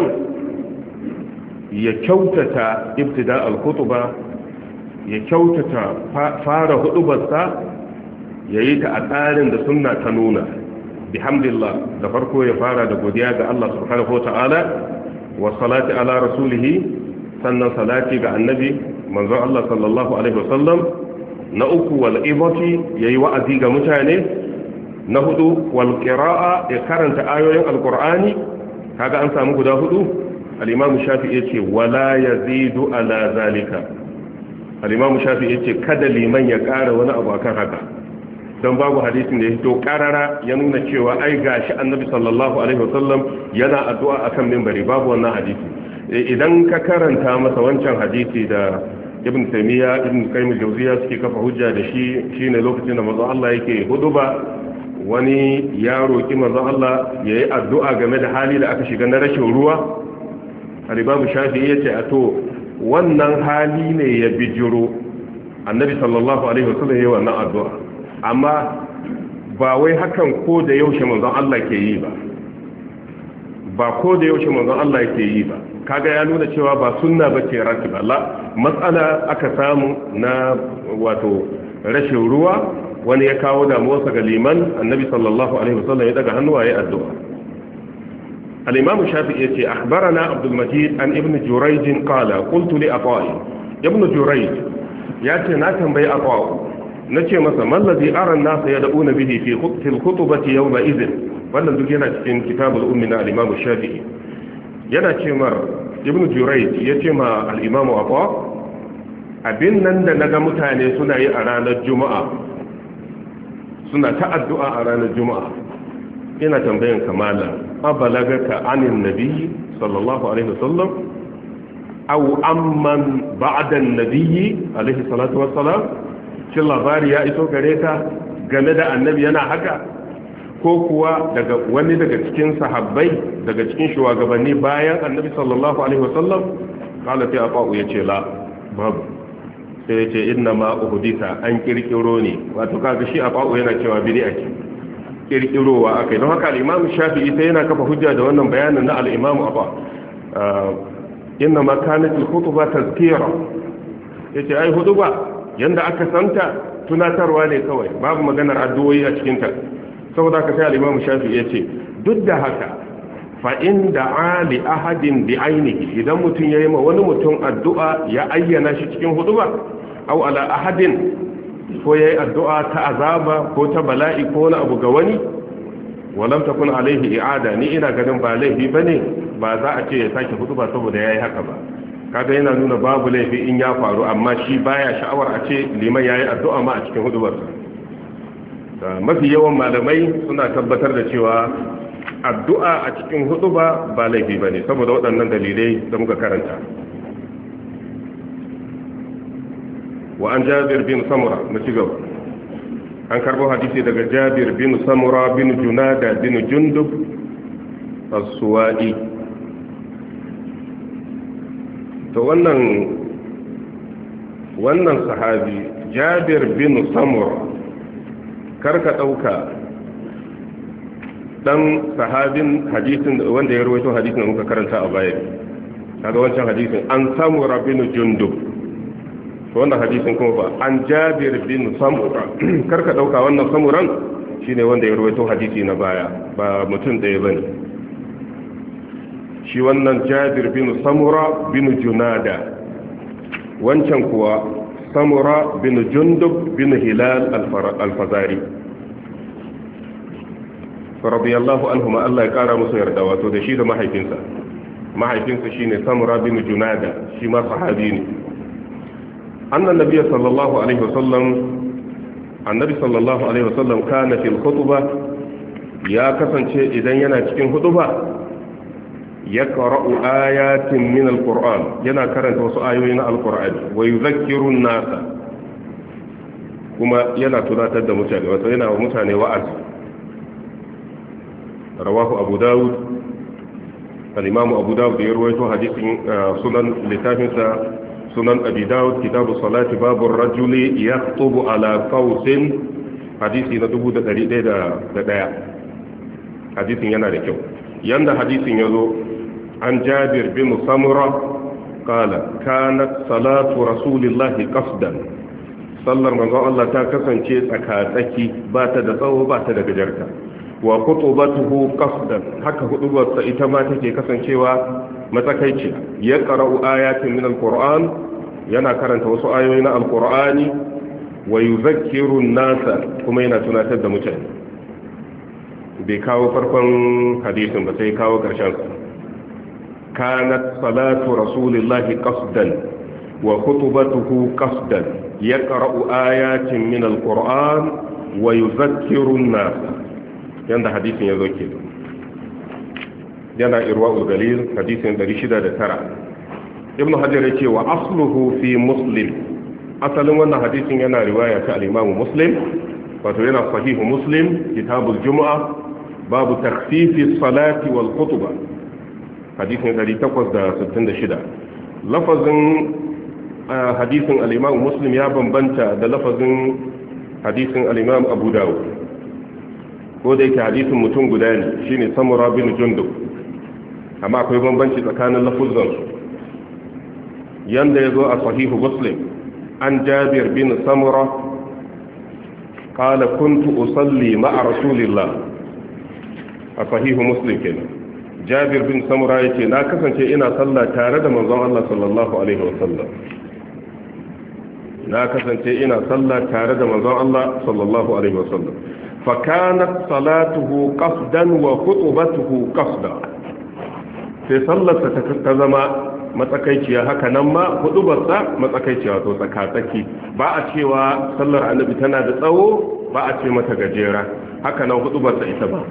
ya kyautata ibtida al-khutba ya kyautata fara hudubarsa yayi ta a tsarin da sunna ta nuna bihamdillah da farko ya fara da godiya ga Allah subhanahu wataala wa salati ala rasulih sannan salati ga annabi manzon Allah sallallahu alaihi wasallam na uku wal ibati yayi wa'azi ga mutane na hudu wal qira'a ya karanta ayoyin alqur'ani kaga an samu guda hudu al-imam shafi'i yace wala yazidu ala zalika al-imam shafi'i yace kada liman ya ƙara wani abu akan haka don babu hadisin da ya fito karara ya nuna cewa ai gashi annabi sallallahu alaihi wasallam yana addu'a akan minbari, babu wannan hadisi. Idan ka karanta masa wancan hadisi da ibn taymiya ibn qayyim al-jawziyya suke kafa hujja da shi shine lokacin da manzo Allah yake huduba wani ya roki manzo Allah yayi addu'a game da hali da aka shiga na rashin ruwa, al-imam shafi'i yace a to wannan hali ne ya bijiro annabi sallallahu alaihi wasallam yayi wannan addu'a, amma ba wai hakan ko da yaushe manzon Allah ke yi ba ba ko da yaushe manzon Allah ke yi ba kaga ya nuna cewa ba sunna bace ratib Allah matsala aka samu na wato rashin ruwa wani ya kawo damuwarsa ga liman annabi sallallahu alaihi wasallam ya daga hannuwa ya addu'a. al-imam shafi'i yace akhbarana abdul majid an ibn jurayj qala qultu li ata'i ibn jurayj yace na tambayi ata'i nace masa mallazi aran nasa yad'una bihi fi khutbil khutbati yawma idhin wannan duk yana cikin kitabul ummi na al-imam shafi'i yana cewa ibn jurayj yace ma al-imam abu abin nan da naga mutane suna yi a ranar juma'a suna ta addu'a a ranar juma'a ina tambayan kamala abalagaka anin nabi sallallahu alaihi wasallam aw amman ba'da an-nabi alaihi salatu wassalam shin labari ya iso gare ka game da annabi yana haka ko kuwa daga wani daga cikin sahabbai daga cikin shugabanni bayan annabi sallallahu alaihi wasallam kala ta afa yace la babu sai yace inna ma uhdita an kirkiro ne wato kaga shi afa yana cewa bid'a ce kirkirowa akai don haka al-imam shafi'i sai yana kafa hujja da wannan bayanin na al-imam afa inna ma kanat al-khutba tazkira yace ai hutuba yanda aka santa tunatarwa ne kawai babu maganar addu'o'i a cikin ta saboda ka sai al-imam shafi'i yace duk da haka fa inda ali ahadin bi ainihi idan mutun yayi ma wani mutum addu'a ya ayyana shi cikin hutuba aw ala ahadin ko yayi addu'a ta azaba ko ta bala'i ko wani abu ga wani walam takun alaihi i'ada ni ina ganin ba laifi bane ba za a ce ya sake hutuba saboda yayi haka ba kaga yana nuna babu laifi in ya faru amma shi baya sha'awar a ce liman yayi addu'a ma a cikin hudubar mafi yawan malamai suna tabbatar da cewa addu'a a cikin huduba ba laifi bane saboda waɗannan dalilai da muka karanta wa an jabir bin samura mu ci gaba an karbo hadisi daga jabir bin samura bin junada bin jundub as-suwa'i to wannan wannan sahabi jabir bin samura karka dauka dan sahabin hadisin wanda ya rawaito hadisin da muka karanta a baya kaga wancan hadisin an samura bin jundub to wannan hadisin kuma ba an jabir bin samura karka dauka wannan samuran shine wanda ya rawaito hadisi na baya ba mutum ɗaya bane shi wannan jabir bin samura bin junada wancan kuwa samura bin jundub bin hilal al-fazari radiyallahu anhuma Allah ya kara musu yarda wato da shi da mahaifinsa mahaifinsa shine Samura bin Junada shi ma sahabi ne annan nabiyyi sallallahu alaihi wasallam annabi sallallahu alaihi wasallam kana fil khutbah ya kasance idan yana cikin hutuba ya qara'u ayatin min alquran yana karanta wasu ayoyi na alqur'ani wa yuzakkiru an-nasa kuma yana tunatar da mutane wato yana wa mutane wa'azi rawahu abu dawud al-imam abu dawud ya rawaito hadisin sunan littafinsa sunan abi dawud kitabu salati babu ar-rajuli yakhutubu ala qausin hadisi na dubu ɗari ɗaya da ɗaya hadisin yana da kyau yanda hadisin yazo an jabir bin samura qala kanat salatu rasulillahi qasdan sallar manzon Allah ta kasance tsaka-tsaki ba ta da tsawo ba ta da gajarta wa khutubatuhu qasdan haka hudubarsa ita ma take kasancewa matsakaici ya qara'u ayatin min alquran yana karanta wasu ayoyi na alqur'ani wa yuzakkiru an-nasa kuma yana tunatar da mutane bai kawo farkon hadisin ba sai kawo karshen sa kanat salatu rasulillahi qasdan wa khutubatuhu qasdan yaqra'u ayatin min alquran wa yuzakkiru an-nasa yanda hadisin yazo ke yana irwaul galil hadisin ɗari shida da tara ibn hajar yake wa asluhu fi muslim asalin wannan hadisin yana riwaya ta al-imam muslim wato yana sahihu muslim kitabul jumu'a babu takhfifi salati wal khutbah hadisin ɗari takwas da sittin da shida lafazin hadisin al-imam muslim ya bambanta da lafazin hadisin al-imam abu dawud ko da yake hadisin mutum guda ne shine samura bin jundub amma akwai bambanci tsakanin lafuzan su yanda yazo a sahihu muslim an jabir bin samura qala kuntu usalli ma'a rasulillah a sahihu muslim kenan jabir bin samura yace na kasance ina sallah tare da manzon Allah sallallahu alaihi wasallam na kasance ina sallah tare da manzon Allah sallallahu alaihi wasallam fa kanat salatuhu qasdan wa khutbatuhu qasdan sai sallarsa ta zama matsakaiciya haka nan ma hudubarsa matsakaiciya to tsakatsaki ba a cewa sallar annabi tana da tsawo ba a ce mata gajera haka nan hudubarsa ita ba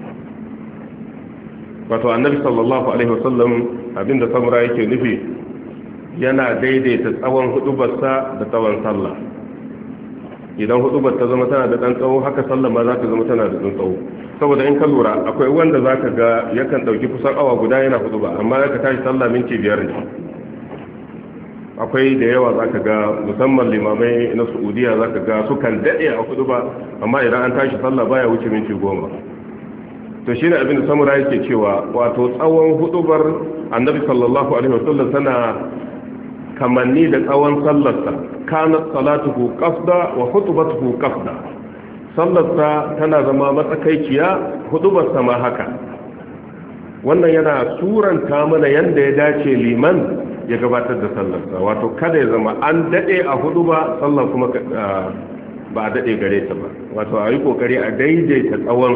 wato annabi sallallahu alaihi wasallam abinda samura yake nufi yana daidaita tsawon hudubarsa da tsawon sallah idan hudubar ta zama tana da dan tsawo haka sallah ma za ta zama tana da dan tsawo saboda in ka lura akwai wanda zaka ga yakan dauki kusan awa guda yana huduba amma zaka tashi sallah minti biyar ne akwai da yawa zaka ga musamman limamai na Saudiya zaka ga sukan dade a huduba amma idan an tashi sallah baya wuce minti goma to shine abin da samura yake cewa wato tsawon hudubar annabi sallallahu alaihi wasallam tana kamanni da tsawon sallarsa kanat salatuhu qasda wa khutbatuhu qasda sallarsa tana zama matsakaiciya hudubarsa ma haka wannan yana suranta mana yanda ya dace liman ya gabatar da sallarsa wato kada ya zama an dade a huduba sallar kuma ba a dade gare ta ba wato a yi kokari a daidaita tsawon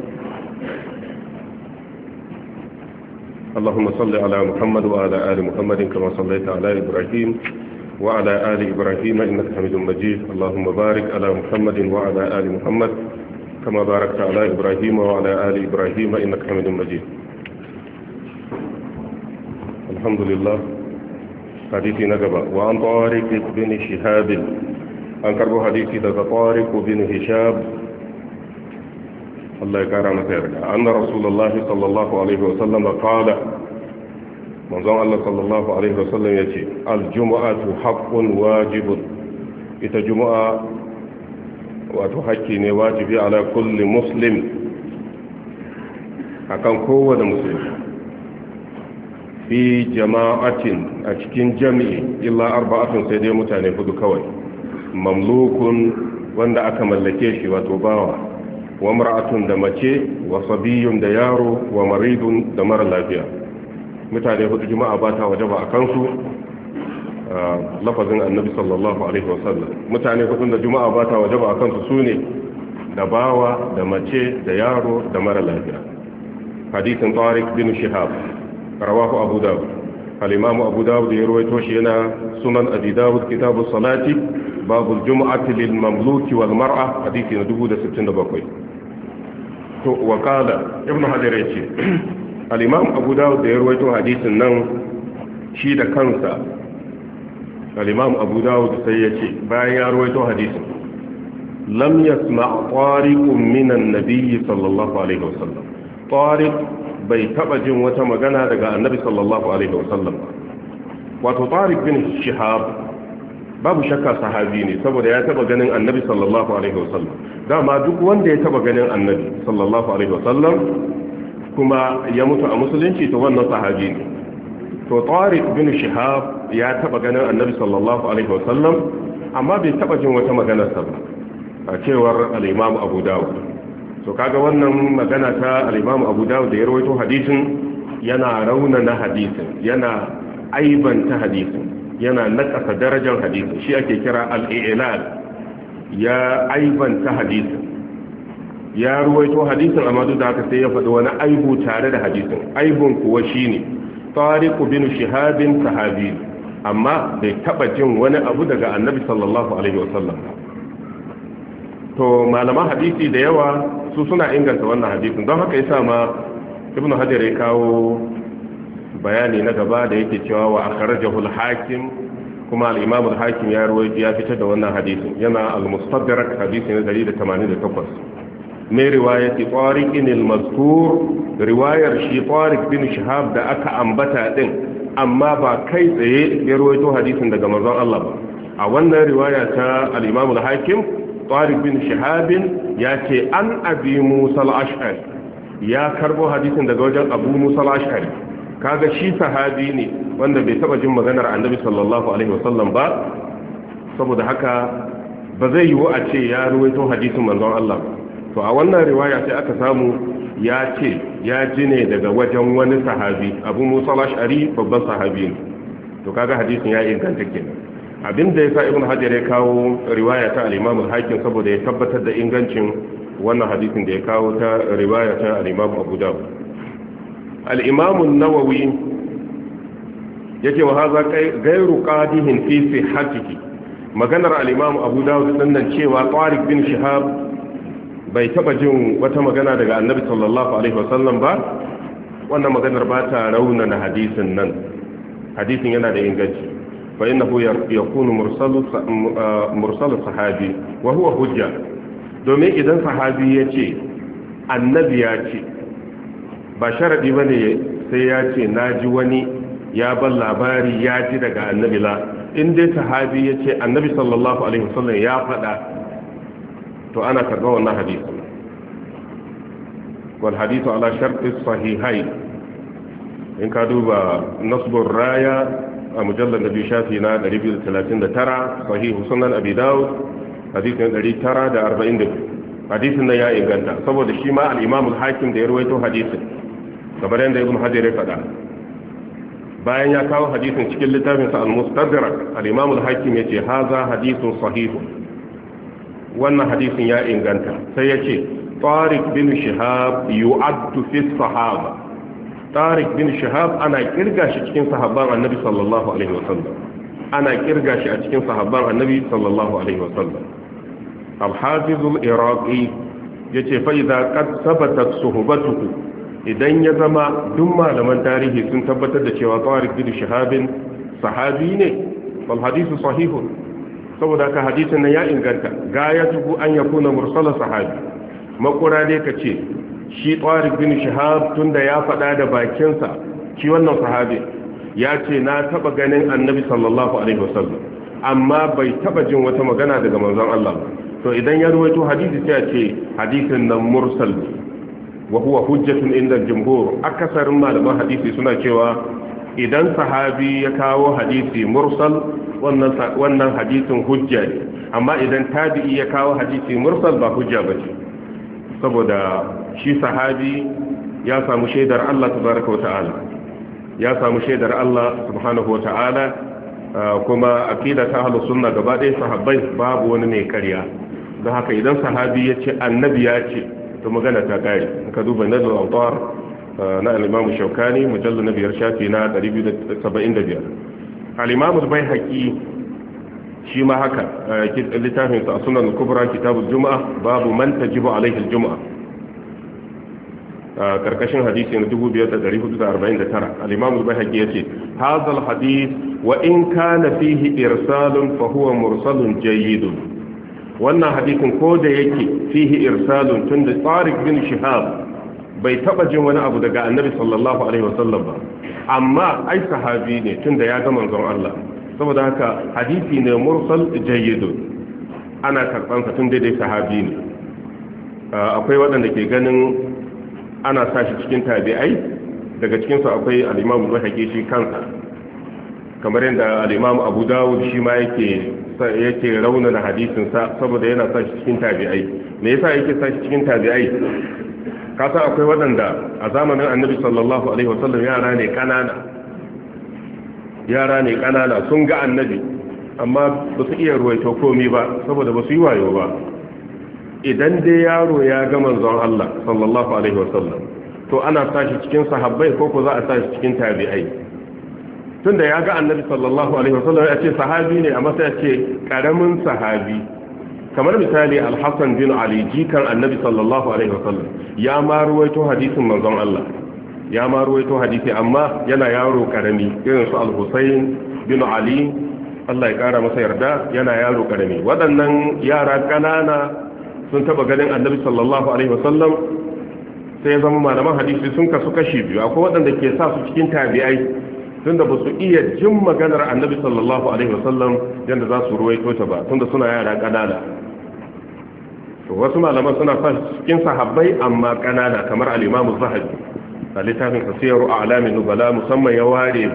اللهم صل على محمد وعلى آل محمد كما صليت على إبراهيم وعلى آل إبراهيم إنك حميد مجيد اللهم بارك على محمد وعلى آل محمد كما باركت على إبراهيم وعلى آل إبراهيم إنك حميد مجيد الحمد لله حديثي نقبة وعن طارق بن شهاب أنكر حديثي ذا طارق بن هشام الله يكرم خيرك أن رسول الله صلى الله عليه وسلم قال منظم الله صلى الله عليه وسلم يتي الجمعة حق واجب إذا جمعة وتحكي واجب على كل مسلم أكن قوة مسلم في جماعة أتكين جميع إلا أربعة سيدي متعني فدو كوي مملوك وند أكمل لكيشي وتباوة wa mar'atun da mace wa sabiyun da yaro wa maridun da mara lafiya mutane hudu juma'a ba ta wajaba a kansu lafazin annabi sallallahu alaihi wasallam mutane hudu da juma'a ba ta wajaba a kansu sune da bawa da mace da yaro da mara lafiya. hadisin Tariq bin Shihab rawahu Abu Dawud. al-Imam Abu Dawud ya rawaito shi yana sunan Abi Dawud kitabu salati babul jumu'ati lil mamluki wal mar'a hadisi na dubu da sittin da bakwai. to wa qala Ibn Hajar yace al-Imam Abu Dawud da ya rawaito hadisin nan shi da kansa al-Imam Abu Dawud sai yace bayan ya rawaito hadisin lam yasma' tariqun min an-nabiy sallallahu alaihi wasallam. tariq bai taba jin wata magana daga annabi sallallahu alaihi wasallam. wato tariq bin shihab babu shakka sahabi ne saboda ya taba ganin annabi sallallahu alaihi wasallam. dama duk wanda ya taba ganin annabi sallallahu alaihi wasallam kuma ya mutu a musulunci to wannan sahabi ne. to tariq bin shihab ya taba ganin annabi sallallahu alaihi wasallam amma bai taba jin wata maganar sa ba a cewar al-Imam Abu Dawud. to kaga wannan magana ta al-Imam Abu Dawud da ya rawaito hadisin yana raunana hadisin, yana aibanta hadisin, yana nakasa darajar hadisin, shi ake kira al-i'lal. ya aibanta hadisin, ya rawaito hadisin amma duk da haka sai ya faɗi wani aibu tare da hadisin. aibun kuwa shine Tariq bin Shihab sahabi amma bai taba jin wani abu daga Annabi sallallahu alaihi wasallam. to malaman hadisi da yawa su suna inganta wannan hadisin, don haka yasa ma Ibn Hajar ya kawo bayani na gaba da yake cewa wa akhrajahu al-Hakim, kuma al-Imam al-Hakim ya rawaito ya fitar da wannan hadisin, yana al-Mustadrak hadisi na ɗari da tamanin da takwas. ne riwayati Tariq al-mazkur, riwayar shi Tariq bin Shihab da aka ambata din, amma ba kai tsaye ya rawaito hadisin daga manzon Allah ba. a wannan riwaya ta al-Imam al-Hakim Tariq bin Shihab ya ce an Abi Musa al-Ash'ari, ya karbo hadisin daga wajen Abu Musa al-Ash'ari. kaga shi sahabi ne wanda bai taba jin maganar Annabi sallallahu alaihi wasallam ba, saboda haka ba zai yiwu a ce ya ruwaito hadisin manzon Allah. to a wannan riwaya sai aka samu ya ce ya ji ne daga wajen wani sahabi, Abu Musa al-Ash'ari babban sahabi ne. to kaga hadisin ya inganta kenan. abinda ya sa Ibn Hajar ya kawo riwaya ta al-Imam al-Hakim saboda ya tabbatar da ingancin wannan hadisin da ya kawo ta riwaya ta al-Imam Abu Dawud. al-Imam an-Nawawi yake wa hadha ghayru qadihin fi sihhatihi. maganar al-Imam Abu Dawud dinnan cewa Tariq bin Shihab bai taba jin wata magana daga Annabi sallallahu alaihi wasallam ba, wannan maganar ba ta raunana hadisin nan. hadisin yana da inganci. فإنه يكون مرسل مرسل صحابي وهو حجة. domin idan sahabi ya ce annabi ya ce, ba sharadi ba ne sai ya ce na ji wani ya ban labari ya ji daga annabi la. in dai sahabi ya ce annabi sallallahu alaihi wasallam ya faɗa, to ana karɓar wannan hadisi. wal hadisu ala sharti sahihai, in ka duba nasbur raya a mujallar da biyu shafi na ɗari biyu da talatin da tara, sahihu sunan Abi Dawud hadisin ɗari tara da arba'in da biyu. hadisin nan ya inganta saboda shi ma al-Imam al-Hakim da ya rawaito hadisin, kamar yadda Ibn Hajar ya faɗa, bayan ya kawo hadisin cikin littafin sa al-Mustadrak, al-Imam al-Hakim yace haza hadisun sahihun, wannan hadisin ya inganta. sai yace Tariq bin Shihab yu'addu fi sahaba. Tariq bin Shihab ana kirga shi cikin sahabban Annabi sallallahu alaihi wasallam, ana kirga shi a cikin sahabban Annabi sallallahu alaihi wasallam. Al-Hafiz al-Iraqi yace fa idza qad sabatat suhbatuhu, idan ya zama duk malaman tarihi sun tabbatar da cewa Tariq bin Shihab sahabi ne, wal hadithu sahihun, saboda ka hadisin nan ya inganta. gayatuhu an yakuna mursala sahabi, makura dai kace shi Tariq bin Shihab tunda ya faɗa da bakinsa, shi wannan sahabi ya ce na taba ganin Annabi sallallahu alaihi wasallam, amma bai taba jin wata magana daga manzon Allah. to idan ya ruwaito hadisi sai ya ce hadisin nan mursal, wa huwa hujjatun inda jumhur. akasarin malaman hadisi suna cewa idan sahabi ya kawo hadisi mursal, wannan wannan hadisin hujja ne, amma idan tabi'i ya kawo hadisi mursal ba hujja bace, saboda shi sahabi ya samu shaidar Allah tabaraka wa ta'ala, ya samu shaidar Allah subhanahu wa ta'ala, kuma aqida ta ahlus sunna gaba ɗaya sahabbai babu wani mai ƙarya, don haka idan sahabi ya ce annabi ya ce to magana ta kare ka duba nazar autar na al-imam shaukani mujallal na biyar shafi na ɗari biyu da saba'in da biyar al-imam al-baihaqi shi ma haka littafin sa sunan al-kubra kitabul juma'a babu man tajibu alaihi al-juma'a karkashin hadisi na dubu biyar da ɗari hudu da arba'in da tara al-imam al-baihaqi yace hadha al-hadith wa in kana fihi irsalun fa huwa mursalun jayyidun wannan hadisin ko da yake fihi irsalun tunda Tariq bin Shihab bai taba jin wani abu daga Annabi sallallahu alaihi wasallam ba amma ai sahabi ne tunda ya ga manzon Allah saboda haka hadisi ne mursal jayyidun ana karban sa tunda dai sahabi ne akwai waɗanda ke ganin ana sa shi cikin tabi'ai daga cikin su akwai al-Imam Bukhari shi kansa kamar yadda al-Imam Abu Dawud shi ma yake yake raunana hadisin sa saboda yana sa shi cikin tabi'ai me yasa yake sa shi cikin tabi'ai kasa akwai waɗanda a zamanin Annabi sallallahu alaihi wasallam yara ne kanana yara ne kanana sun ga Annabi amma ba su iya ruwaito komai ba saboda ba su yi wayo ba idan dai yaro ya ga manzon Allah sallallahu alaihi wasallam to ana sa shi cikin sahabbai ko ko za a sa shi cikin tabi'ai tunda ya ga annabi sallallahu alaihi wasallam ya ce sahabi ne amma sai ya ce karamin sahabi kamar misali al-Hasan bin Ali jikan annabi sallallahu alaihi wasallam ya ma ruwaito hadisin manzon Allah ya ma ruwaito hadisi amma yana yaro karami irin su al-Husayn bin Ali Allah ya kara masa yarda yana yaro karami waɗannan yara kanana sun taba ganin annabi sallallahu alaihi wasallam sai ya zama malaman hadisi sun kasu kashi biyu akwai waɗanda ke sa su cikin tabi'ai tunda ba su iya jin maganar annabi sallallahu alaihi wasallam yadda za su ruwaito ta ba tunda suna yara kanana to wasu malaman suna sa cikin sahabbai amma kanana kamar al-Imam az-Zahabi a littafin Siyaru A'lamin Nubala musamman ya ware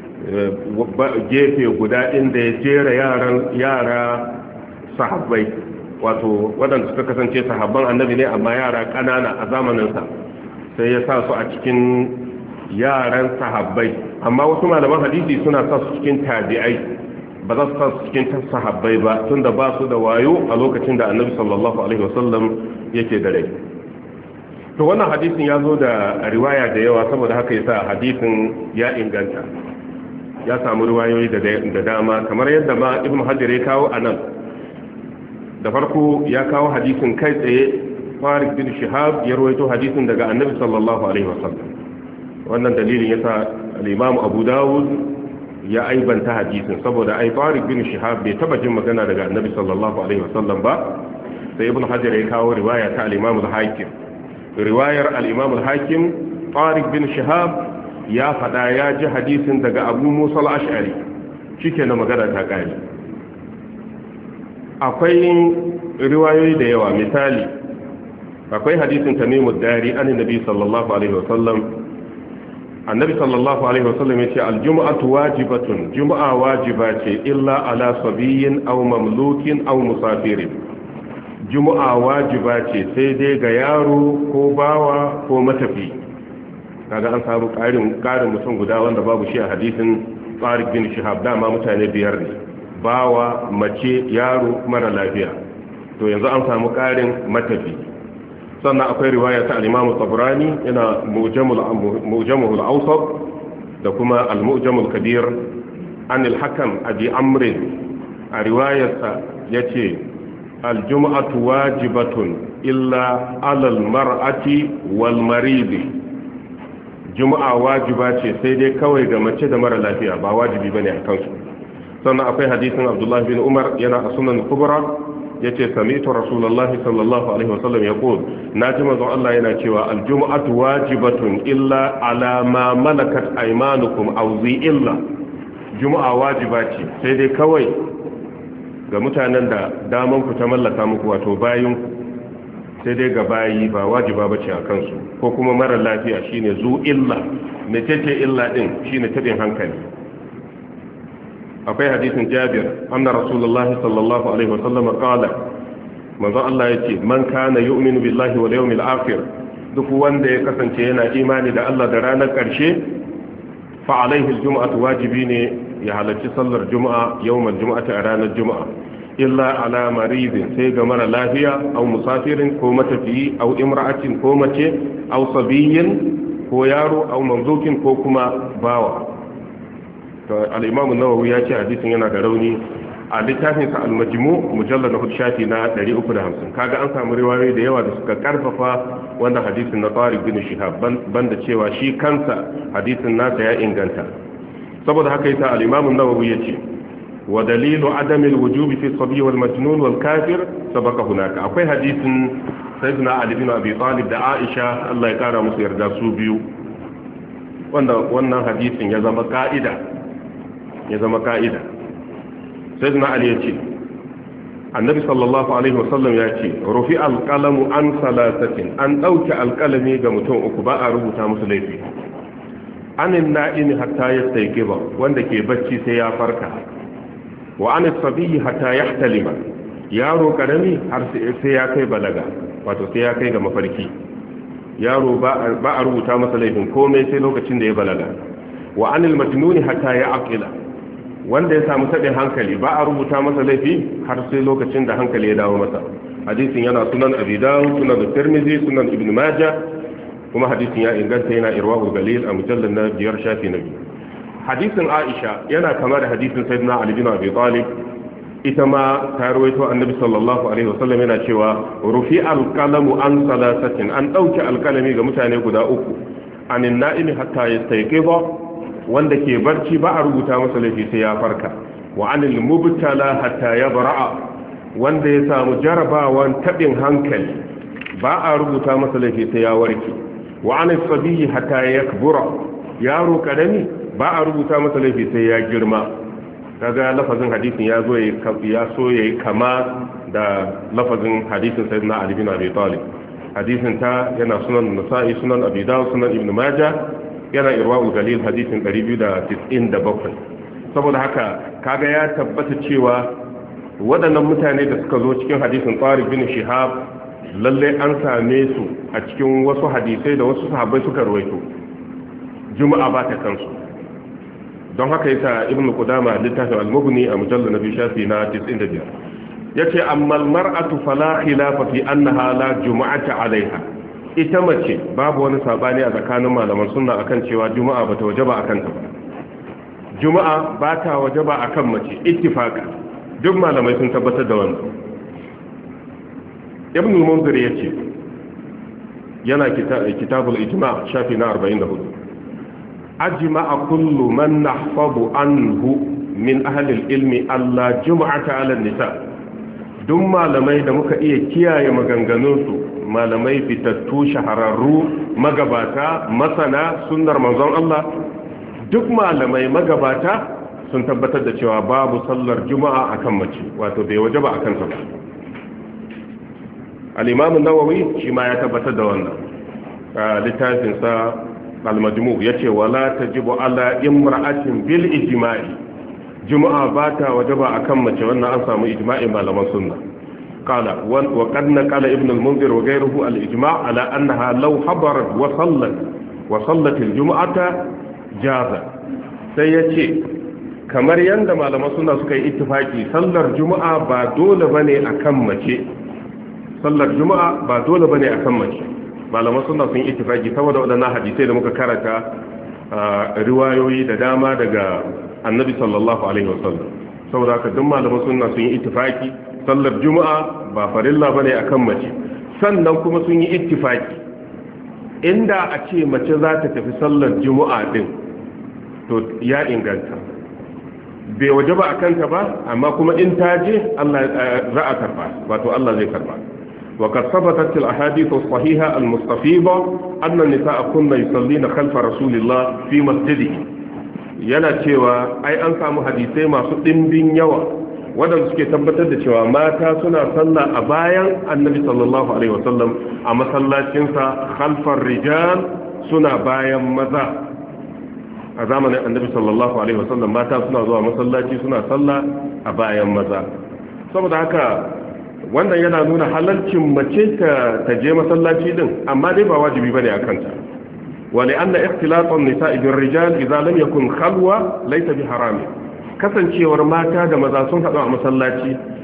gefe guda inda ya jera yaran yara sahabbai wato waɗanda suka kasance sahabban annabi ne amma yara ƙanana a zamaninsa sai ya sa su a cikin yaran sahabbai amma wasu malaman hadisi suna sa su cikin tabi'ai ba za su sa su cikin sahabbai ba tunda ba su da wayo a lokacin da annabi sallallahu alaihi wasallam yake da rai to wannan hadisin ya zo da riwaya da yawa saboda haka yasa hadisin ya inganta ya samu riwayoyi da dama kamar yadda ma ibnu hajar ya kawo anan da farko ya kawo hadisin kai tsaye Farid bin Shihab ya rawaito hadisin daga Annabi sallallahu alaihi wasallam wannan dalilin yasa al-Imam Abu Dawud ya aibanta hadisin saboda ai Farid bin Shihab bai taba jin magana daga Annabi sallallahu alaihi wasallam ba sai Ibn Hajar ya kawo riwaya ta al-Imam al-Hakim riwayar al-Imam al-Hakim Farid bin Shihab ya fada ya ji hadisin daga Abu Musa al-Ash'ari shikenan magana ta kare akwai riwayoyi da yawa misali akwai hadisin tamimud dari an nabi sallallahu alaihi wasallam annabi sallallahu alaihi wasallam yace aljum'atu wajibatun jum'a wajiba ce illa ala sabiyyin aw mamlukin aw musafirin jum'a wajiba ce sai dai ga yaro ko bawa ko matafi kaga an samu karin karin mutum guda wanda babu shi a hadisin Tariq bin Shihab dama mutane biyar ne bawa mace yaro mara lafiya to yanzu an samu karin matafi sannan akwai riwaya ta al-Imam Tabrani yana Mu'jamul Mu'jamul Awsat da kuma al-Mu'jamul Kabir an al-Hakam Abi Amr a riwayarsa yace al-jum'atu wajibatun illa 'ala al-mar'ati wal maridi juma'a wajiba ce sai dai kawai ga mace da mara lafiya ba wajibi bane a kansu sannan akwai hadisin Abdullah bin Umar yana a sunan kubra yace sami'tu rasulullahi sallallahu alaihi wasallam yaqul naji manzon Allah yana cewa aljum'atu wajibatun illa ala ma malakat aymanukum aw zi illa juma'a wajiba ce sai dai kawai ga mutanen da daman ku ta mallaka muku wato bayin sai dai ga bayi ba wajiba bace a kansu ko kuma mara lafiya shine zu illa mecece illa din shine tabin hankali akwai hadisin Jabir anna Rasulullah sallallahu alaihi wasallam qala manzo Allah yace man kana yu'minu billahi wal yawmil akhir duk wanda ya kasance yana imani da Allah da ranar karshe fa alaihi aljum'atu wajibi ne ya halarci sallar juma'a yawmal jum'ati a ranar juma'a illa ala maridin sai ga mara lafiya aw musafirin ko matafiyi aw imra'atin ko mace aw sabiyyin ko yaro aw mamzukin ko kuma bawa. to al-imam an-nawawi ya ce hadisin yana da rauni a littafin sa al-majmu' mujallad na shafi na ɗari uku da hamsin. kaga an samu riwayoyi da yawa da suka karfafa wannan hadisin na Tariq bin Shihab banda cewa shi kansa hadisin nasa ya inganta. saboda haka yasa al-imam an-nawawi ya ce wa dalilu adam al-wujub fi as-sabi wal majnun wal kafir sabaka hunaka. akwai hadisin sayyidina Ali bin Abi Talib da Aisha Allah ya kara musu yarda su biyu wanda wannan hadisin ya zama ka'ida ya zama ka'ida sayyidina Ali ya ce annabi sallallahu alaihi wasallam ya ce rufi alqalamu an salasatin an dauki alqalami ga mutum uku ba a rubuta musu laifi anin na'imi hatta yastayqiba wanda ke bacci sai ya farka wa anis sabiyi hatta yahtalima yaro karami har sai ya kai balaga wato sai ya kai ga mafarki yaro ba a rubuta masa laifin komai sai lokacin da ya balaga wa anil majnuni hatta ya aqila wanda ya samu taɓin hankali ba a rubuta masa laifi har sai lokacin da hankali ya dawo masa. hadisin yana sunan abi dawud sunan tirmidhi sunan ibn majah kuma hadisin ya inganta yana irwaul galil a mujallal na biyar shafi na biyu. hadisin aisha yana kama da hadisin sayyidina ali bin abi talib ita ma ta rawaito annabi sallallahu alaihi wasallam yana cewa rufi alqalamu an salasatin an dauki alqalami ga mutane guda uku anin na'imi hatta yastayqiza wanda ke barci ba a rubuta masa laifi sai ya farka wa anil mubtala hatta yabra'a wanda ya samu jarabawan tabin hankali ba a rubuta masa laifi sai ya warke wa anil sabiyi hatta yakbura yaro kadami ba a rubuta masa laifi sai ya girma. kaga lafazin hadisin ya zo ya so yayi kama da lafazin hadisin sayyidina Ali bin Abi Talib. hadisin ta yana sunan Nasa'i sunan Abi Dawud sunan Ibn Majah yana irwa'ul galil hadisin ɗari biyu da tis'in da bakwai. saboda haka kaga ya tabbata cewa waɗannan mutane da suka zo cikin hadisin Tariq bin Shihab lalle an same su a cikin wasu hadisai da wasu sahabbai suka rawaito juma'a ba ta kansu. don haka yasa ibn Qudama littafin al-Mughni a mujallal na biyu shafi na tis'in da biyar yace amma al-mar'atu fala khilafa fi annaha la jumu'ata 'alayha. ita mace babu wani sabani a tsakanin malaman sunna akan cewa juma'a bata wajaba akan ta ba. juma'a ba ta wajaba akan mace ittifaka duk malamai sun tabbatar da wannan. ibn al-Munzir yace yana kitabul ijma' shafi na arba'in da hudu ajma'a kullu man nahfazu anhu min ahli al-ilmi alla jum'ata 'ala an-nisa. duk malamai da muka iya kiyaye maganganunsu malamai fitattu shahararru magabata masana sunnar manzon Allah duk malamai magabata sun tabbatar da cewa babu sallar juma'a akan mace wato bai wajaba akan ta ba. al-imam an-nawawi shi ma ya tabbatar da wannan littafin sa al-majmu' yace wala tajibu ala imra'atin bil ijma'i juma'a bata wajaba akan mace wannan an samu ijma'i malaman sunna. قال وقد نقل ابن المنذر وغيره الإجماع على أنها لو حضرت وصلت وصلت الجمعة جازا سيأتي kamar yanda malaman suna suka yi ittifaki sallar juma'a ba dole bane akan mace sallar juma'a ba dole bane akan mace malaman suna sun yi ittifaki saboda wadannan hadisai da muka karanta riwayoyi da dama daga annabi sallallahu alaihi wasallam saboda haka duk malaman suna sun yi ittifaki sallar juma'a ba farilla bane akan mace sannan kuma sun yi ittifaki inda a ce mace za ta tafi sallar juma'a din to ya inganta bai waje ba akan ta ba amma kuma in ta je Allah za a karba wato Allah zai karba wa qad thabatat al ahadith as sahiha al mustafiba anna nisaa kunna yusallina khalfa rasulillah fi masjidihi yana cewa ai an samu hadisai masu dimbin yawa wadanda suke tabbatar da cewa mata suna sallah a bayan annabi sallallahu alaihi wasallam a masallacinsa khalfar rijal suna bayan maza a zamanin annabi sallallahu alaihi wasallam mata suna zuwa masallaci suna sallah a bayan maza saboda haka wannan yana nuna halalcin mace ta ta je masallaci din amma dai ba wajibi bane akan ta wali anna ikhtilatun nisa'i bir rijal idza lam yakun khalwa laysa bi haram kasancewar mata da maza sun haɗu a masallaci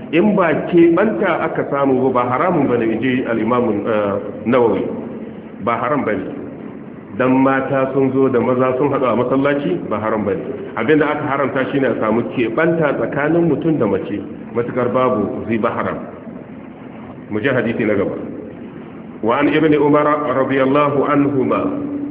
in ba keɓanta aka samu ba haramun bane inji al-Imam Nawawi ba haram bane dan mata sun zo da maza sun haɗu a masallaci ba haram bane abinda aka haramta shine a samu keɓanta tsakanin mutum da mace matukar babu ziba haram mu ji hadisi na gaba wa an ibn umar radiyallahu anhuma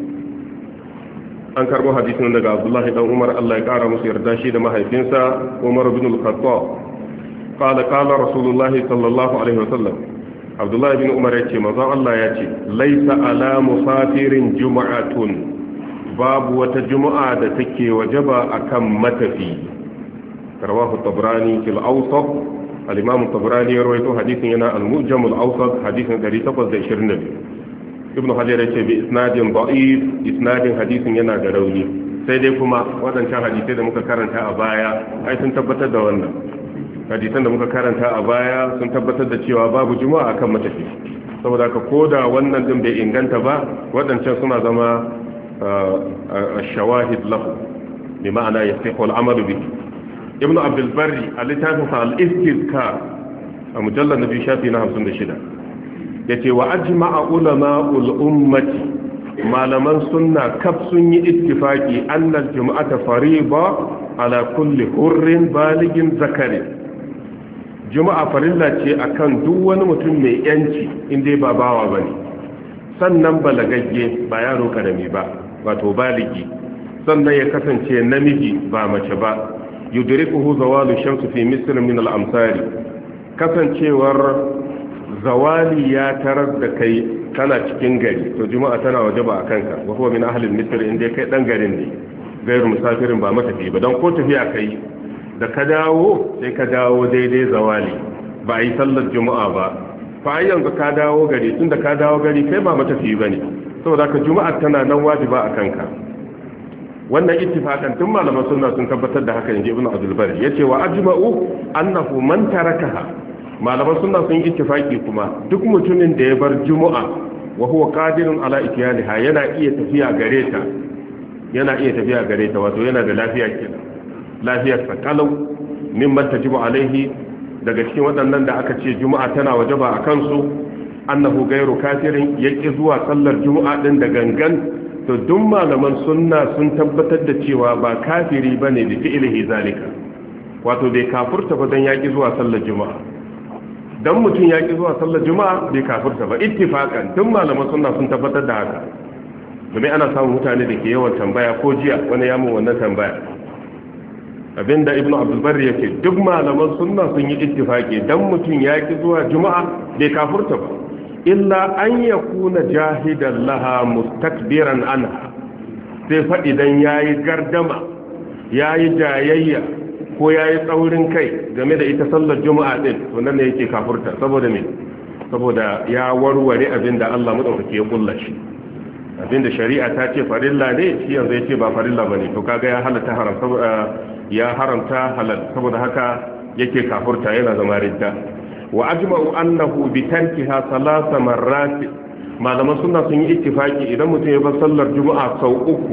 an karbo hadisin daga abdullahi dan umar Allah ya kara musu yarda shi da mahaifinsa umar ibn al-khattab qala qala rasulullah sallallahu alaihi wasallam abdullahi ibn umar yace manzon Allah yace laisa ala musafirin jumu'atun babu wata juma'a da take wajaba akan matafi rawahu tabrani fil awsat al-imam tabrani ya rawaito hadisin yana al-mujam al-awsat hadisin ɗari takwas da ishirin da biyu ibn hajar yace bi isnadin da'if isnadin hadisin yana da rauni sai dai kuma wadancan hadisai da muka karanta a baya ai sun tabbatar da wannan hadisan da muka karanta a baya sun tabbatar da cewa babu juma'a akan matafi saboda haka koda wannan din bai inganta ba wadancan suna zama ash-shawahid lahu bi ma'ana yasihu al-amalu bihi ibn abdul barri a littafin al-istizkar a mujallal nabi shafi na hamsin da shida yace wa ajma'a ulama'ul ummati malaman sunna kaf sun yi ittifaki annal jumu'ata fariida ala kulli hurrin baligin zakari juma'a farilla ce akan duk wani mutum mai yanci inda ba bawa bane sannan balagagge ba yaro karami ba wato baligi sannan ya kasance namiji ba mace ba yudrikuhu zawalu shamsi fi misr min al-amsari kasancewar zawali ya tarar da kai kana cikin gari to juma'a tana wajaba a kanka wa huwa min ahli misr inda kai dan garin ne gairu musafirin ba matafi ba dan ko tafiya kai da ka dawo sai ka dawo daidai zawali ba yi sallar juma'a ba fa yanzu ka dawo gari tunda ka dawo gari kai ba matafi bane saboda ka juma'a tana nan wajiba a kanka wannan ittifaqan tun malaman sunna sun tabbatar da haka inji ibnu abdul bari yace wa ajma'u annahu man tarakaha malaman sunna sun ittifaki kuma duk mutumin da ya bar juma'a wa huwa qadirun ala ityaniha yana iya tafiya gare ta yana iya tafiya gare ta wato yana da lafiya kenan lafiyar sa kalau mimman tajibu alaihi daga cikin waɗannan da aka ce juma'a tana wajaba a kansu annahu gairu kafirin yake zuwa sallar juma'a din da gangan to duk malaman sunna sun tabbatar da cewa ba kafiri bane da fi'ilihi zalika wato bai kafurta ba dan yaki zuwa sallar juma'a dan mutum yaki zuwa sallar juma'a bai kafurta ba ittifaqan duk malaman sunna sun tabbatar da haka domin ana samun mutane da ke yawan tambaya ko jiya wani ya mun wannan tambaya abinda ibnu abdul barri yake duk malaman sunna sun yi ittifaqi dan mutum yaki zuwa juma'a bai kafurta ba illa an ya kuna jahidan laha mustakbiran anha sai fa idan yayi gardama yayi jayayya ko yayi tsaurin kai game da ita sallar juma'a din to nan ne yake kafurta saboda me saboda ya warware abinda Allah madaukake ya kullashi abinda shari'a ta ce farilla ne shi yanzu yace ba farilla bane to kaga ya halatta haram ya haramta halal saboda haka yake kafurta yana zama ridda wa ajma'u annahu bi tarkiha salasa marrat malaman sunna sun yi ittifaki idan mutum ya bar sallar juma'a sau uku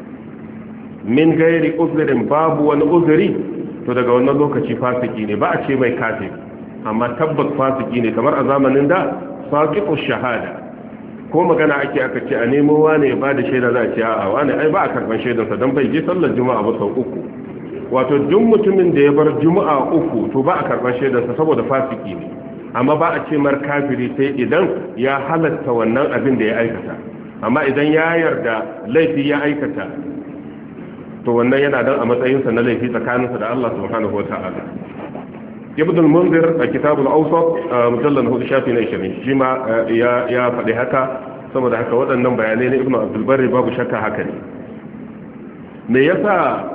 min gairi uzrin babu wani uzuri to daga wannan lokaci fasiki ne ba a ce mai kafir amma tabbas fasiki ne kamar a zamanin da faqiqu shahada ko magana ake aka ce a nemo wane ya bada shaida za a ce a'a wane ai ba a karban shaidarsa dan bai je sallar juma'a ba sau uku wato duk mutumin da ya bar juma'a uku to ba a karɓar shaidarsa saboda fasiki ne amma ba a ce mar kafiri sai idan ya halatta wannan abin da ya aikata amma idan ya yarda laifi ya aikata to wannan yana dan a matsayinsa na laifi tsakaninsa da Allah subhanahu wa ta'ala ibn al-munzir a kitabul awsat mujallal hudu shafi na ishirin shi ma ya ya faɗi haka saboda haka waɗannan bayanai na ibn abdul barri babu shakka haka ne me yasa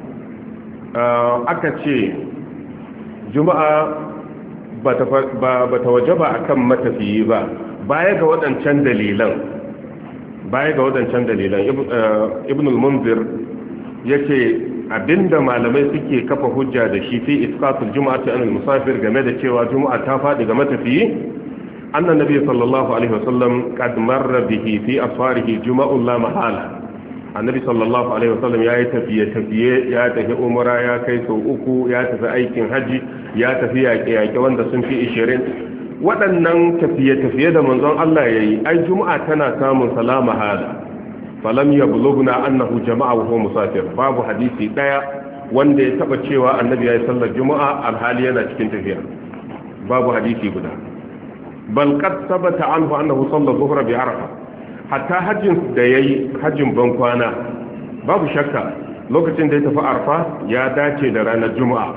aka ce juma'a ba ta wajaba akan matafiyi ba baya ga waɗancan dalilan baya ga waɗancan dalilan ibn al-munzir yace abinda malamai suke kafa hujja da shi fi isqatul juma'ati anil musafir game da cewa juma'a ta faɗi ga matafiyi annan nabi sallallahu alaihi wasallam qad marra bihi fi asfarihi juma'un la mahala annabi sallallahu alaihi wasallam ya yi tafiye-tafiye ya tafi umara ya kai sau uku ya tafi aikin haji ya tafi yaƙe-yaƙe wanda sun fi ishirin waɗannan tafiye-tafiye da manzon Allah ya yi ai juma'a tana samun salama hala falam ya bulugna annahu jama'a wa huwa musafir babu hadisi ɗaya wanda ya taɓa cewa annabi ya yi sallar juma'a alhali yana cikin tafiya babu hadisi guda bal qad sabata anhu annahu salla dhuhra bi arafa hatta hajjin da yayi hajjin ban kwana babu shakka lokacin da ya tafi arfa ya dace da ranar juma'a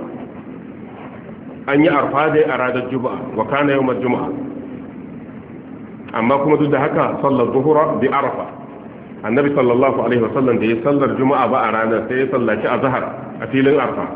an yi arfa dai a ranar juma'a wa kana yawmul juma'a amma kuma duk da haka sallar zuhura bi arafa annabi sallallahu alaihi wasallam da ya sallar juma'a ba a ranar sai ya sallaci azhar a filin arfa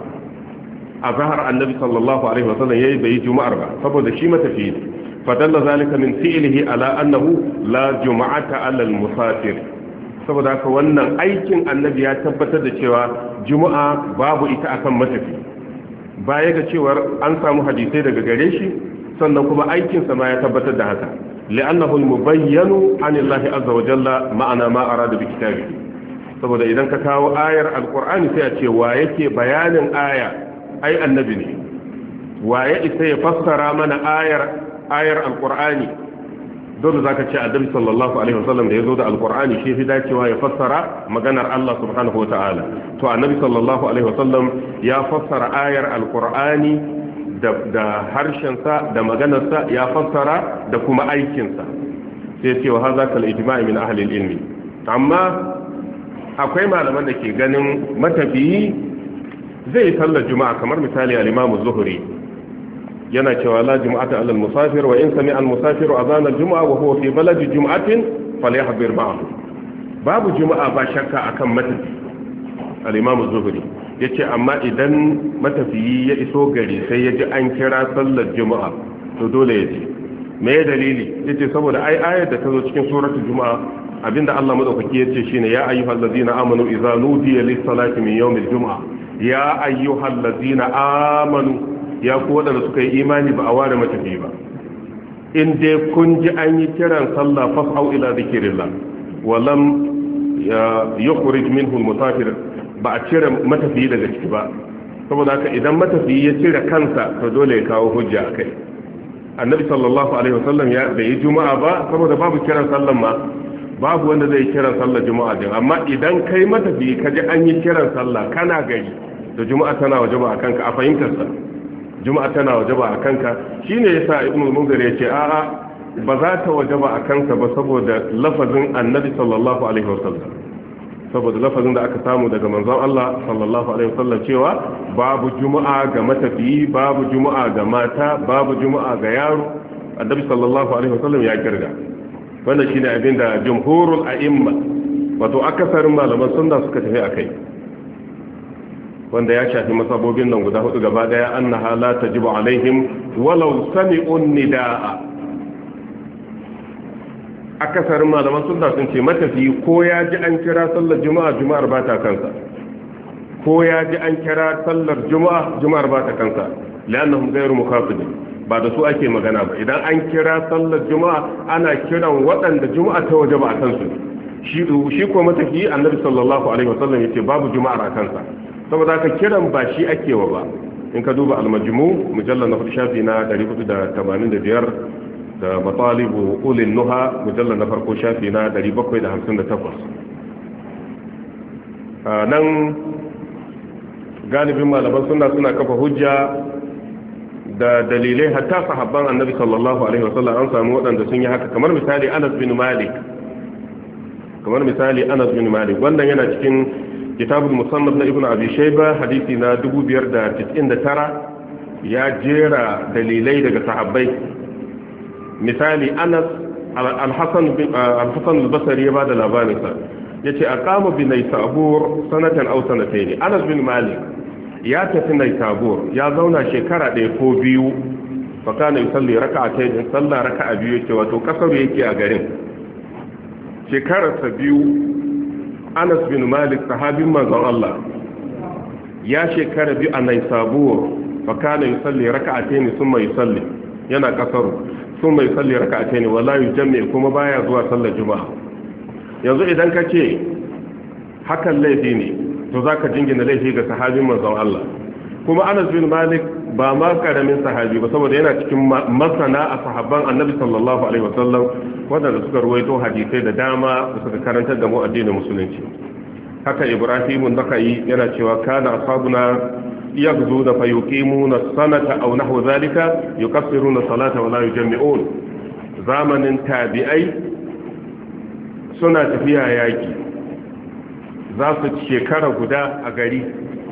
azhar annabi sallallahu alaihi wasallam yayi bai juma'ar ba saboda shi matafi ne fadalla zalika min fi'lihi ala annahu la juma'ata ala al-musafir saboda haka wannan aikin annabi ya tabbatar da cewa juma'a babu ita akan matafi baya ga cewar an samu hadisai daga gare shi sannan kuma aikinsa ma ya tabbatar da haka li'annahu al-mubayyanu an Allah azza wa jalla ma'ana ma arada bi kitabi saboda idan ka kawo ayar alqur'ani sai a ce wa yake bayanin aya ai annabi ne wa ya isa ya fassara mana ayar ayar alqur'ani dole zaka ce annabi sallallahu alaihi wasallam da yazo da alqur'ani shi fi dacewa ya fassara maganar Allah subhanahu wataala to annabi sallallahu alaihi wasallam ya fassara ayar alqur'ani da da harshen sa da maganar sa ya fassara da kuma aikin sa sai ce wa hadha kal ijma' min ahli al-ilm amma akwai malaman da ke ganin matafiyi zai sallar juma'a kamar misali al-imam az-zuhri yana cewa la jum'ata alal musafir wa in sami'a al musafiru adhan al jum'a wa huwa fi baladi jum'atin falyahbir ma'ahu babu jum'a ba shakka akan matafi al imam az-zuhri yace amma idan matafiyi ya iso gari sai ya ji an kira sallar jum'a to dole ya je me dalili yace saboda ai ayar da ta zo cikin suratul jum'a abinda Allah madaukaki yace shine ya ayyuhallazina amanu idza nudiya lis salati min yawmil jum'a ya ayyuhallazina amanu ya ku waɗanda suka yi imani ba a ware matafi ba in dai kun ji an yi kiran sallah fas'au ila zikirillah walam yukhrij minhu al-musafir ba a cire matafi daga ciki ba saboda haka idan matafi ya cire kansa to dole ya kawo hujja akai annabi sallallahu alaihi wasallam ya bai yi juma'a ba saboda babu kiran sallan ma babu wanda zai kiran sallar juma'a din amma idan kai matafi ka ji an yi kiran sallah kana gari to juma'a tana wajaba akan ka a fahimtar sa juma'a tana wajaba a kanka shine yasa ibnu munzir yace a'a ba za ta wajaba a kanka ba saboda lafazin annabi sallallahu alaihi wasallam saboda lafazin da aka samu daga manzon Allah sallallahu alaihi wasallam cewa babu juma'a ga matafiyi babu juma'a ga mata babu juma'a ga yaro annabi sallallahu alaihi wasallam ya kirga wannan shine abinda jumhurul a'imma wato akasarin malaman sunna suka tafi akai wanda ya shafi masabobin nan guda hudu gaba daya annaha la tajibu alaihim walau sami'un nidaa akasarin malaman sunna sun ce matafi ko ya ji an kira sallar juma'a juma'ar ba ta kansa ko ya ji an kira sallar juma'a juma'ar ba ta kansa la'annahum ghayru mukhafidin ba da su ake magana ba idan an kira sallar juma'a ana kiran waɗanda juma'a ta waje ba a kansu shi shi ko matafi annabi sallallahu alaihi wasallam yace babu juma'ar a kansa saboda haka kiran ba shi ake wa ba in ka duba al-majmu mujallal na shafi na ɗari hudu da tamanin da biyar da matalibu ulil nuha mujallal na farko shafi na ɗari bakwai da hamsin da takwas nan galibin malaman suna suna kafa hujja da dalilai hatta sahabban annabi sallallahu alaihi wasallam an samu waɗanda sun yi haka kamar misali Anas bin Malik kamar misali Anas bin Malik wannan yana cikin kitabul musannaf na ibnu abi shayba hadisi na dubu biyar da tis'in da tara ya jera dalilai daga sahabbai misali Anas al-Hasan bin al-Hasan al-Basri ya bada labarin sa yace aqama bi Naysabur sanatan aw sanatayn Anas bin Malik ya tafi Naysabur ya zauna shekara ɗaya ko biyu fa kana yusalli rak'atayn salla raka'a biyu yake wato kasaru yake a garin shekararsa biyu Anas bin Malik sahabin manzon Allah ya shekara biyu a Naysabur fa kana yusalli rak'atayn thumma yusalli yana kasaru thumma yusalli rak'atayn wala yujammi kuma baya zuwa sallar juma'a yanzu idan kace hakan laifi ne to zaka jingina laifi ga sahabin manzon Allah. Kuma Anas bin Malik ba ma karamin sahabi ba saboda yana cikin masana a sahabban Annabi sallallahu alaihi wasallam wanda suka ruwaito hadisai da dama da suka karantar da mu addinin musulunci. Haka Ibrahim an-Nakhai yana cewa kana ashabuna yaghzuna fayuqimuna sanata aw nahwa zalika yukaffiruna salata wa la yujammi'un. Zamanin tabi'ai suna tafiya yaki za su shekara guda a gari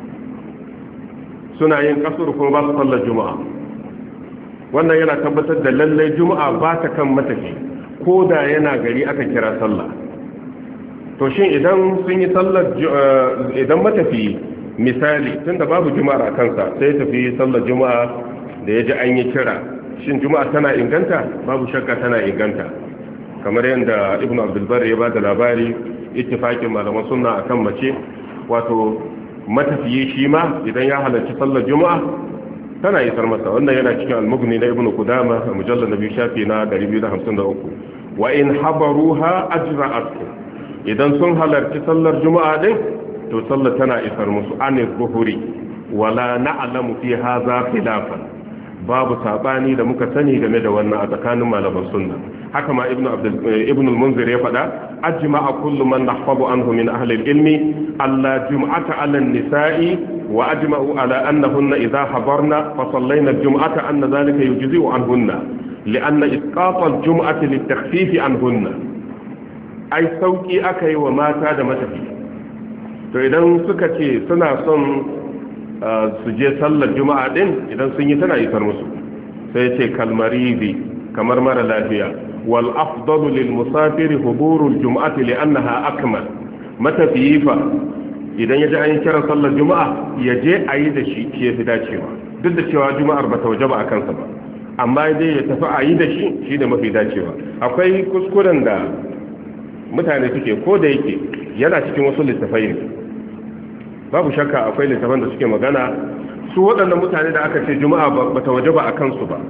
suna yin kasur kuma ba su sallar juma'a. Wannan yana tabbatar da lallai juma'a ba ta kan matafi ko da yana gari aka kira sallah. To shin idan sun yi sallar idan matafi misali tunda babu juma'a a kansa sai tafi sallar juma'a da ya ji an yi kira, shin juma'a tana inganta? Babu shakka tana inganta, kamar yadda Ibn Abdul Barr ya ba da labari ittifaqin malaman sunna akan mace, wato matafiye shi ma idan ya halarci sallar juma'a tana isar masa. Wannan yana cikin al-Mughni na Ibn Qudama a mujallal nabi shafi na ɗari biyu da hamsin da uku. Wa in habaruha ajra'at, idan sun halarci sallar juma'a din to sallar tana isar musu anil zuhuri wala na'lamu fi hadha khilafan. Babu sabani da muka sani game da wannan a tsakanin malaman sunna. Haka ma ibnu abdul ibnu al-munzir ya faɗa ajma'a kullu man nahfazu anhu min ahli al-ilmi alla jum'ata 'ala an-nisa'i wa ajma'u 'ala annahunna idha hadarna fa sallayna al-jum'ata anna dhalika yujzi'u anhunna li'anna isqat al-jum'ati lit-takhfif anhunna. Ai sauki akai wa mata da matafi. To idan suka ce suna son su je sallar juma'a din idan sun yi tana isar musu, sai ce kalmaribi kamar mara lafiya. Wal afdalu lil musafiri huburul jum'ati li'annaha akmal. Matafiyi fa idan yaji an kira sallar juma'a ya je ayi da shi shi yafi dacewa, duk da cewa juma'ar bata wajaba a kansa ba, amma dai ya tafi ayi da shi shine mafi dacewa. Akwai kuskuren da mutane suke, ko da yake yana cikin wasu littafai ne, babu shakka akwai littafan da suke magana su waɗannan mutane da aka ce juma'a ba ta waje ba a kansu ba,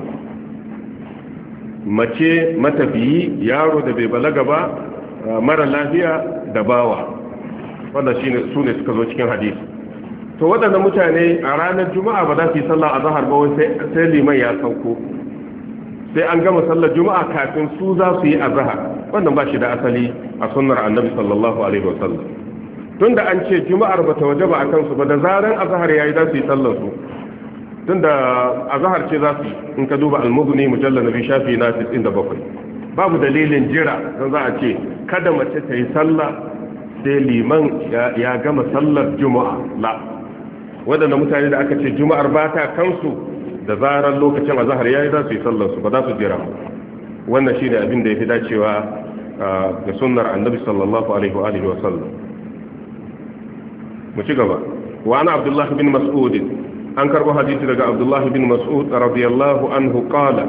mace, matafiyi, yaro da bai balaga ba, mara lafiya da bawa, wanda su ne suka zo cikin hadisi. To waɗannan mutane a ranar juma'a ba za su yi sallah a zahar ba wai sai liman ya sauko, sai an gama sallar juma'a kafin su za su yi a zahar. Wannan ba shi da asali a sunnar annabi sallallahu alaihi wasallam. Tunda an ce juma'ar bata wajaba a kansu ba, da zaran azhar yayi za su yi sallar su, tunda azhar ce za su yi. In ka duba al-Mughni mujallal nabi shafi na tis'in da bakwai, babu dalilin jira dan za a ce kada mace ta yi sallah sai liman ya gama sallar juma'a. La, waɗanda mutane da aka ce juma'ar ba ta kansu, da zaran lokacin azhar yayi za su yi sallar su, ba za su jira. Wannan shine abin da yafi dacewa ga sunnar annabi sallallahu alaihi wa alihi wa sallam. mu ci gaba. Wa ana Abdullah bin Mas'ud, an karbo hadisi daga Abdullah bin Mas'ud radiyallahu anhu qala,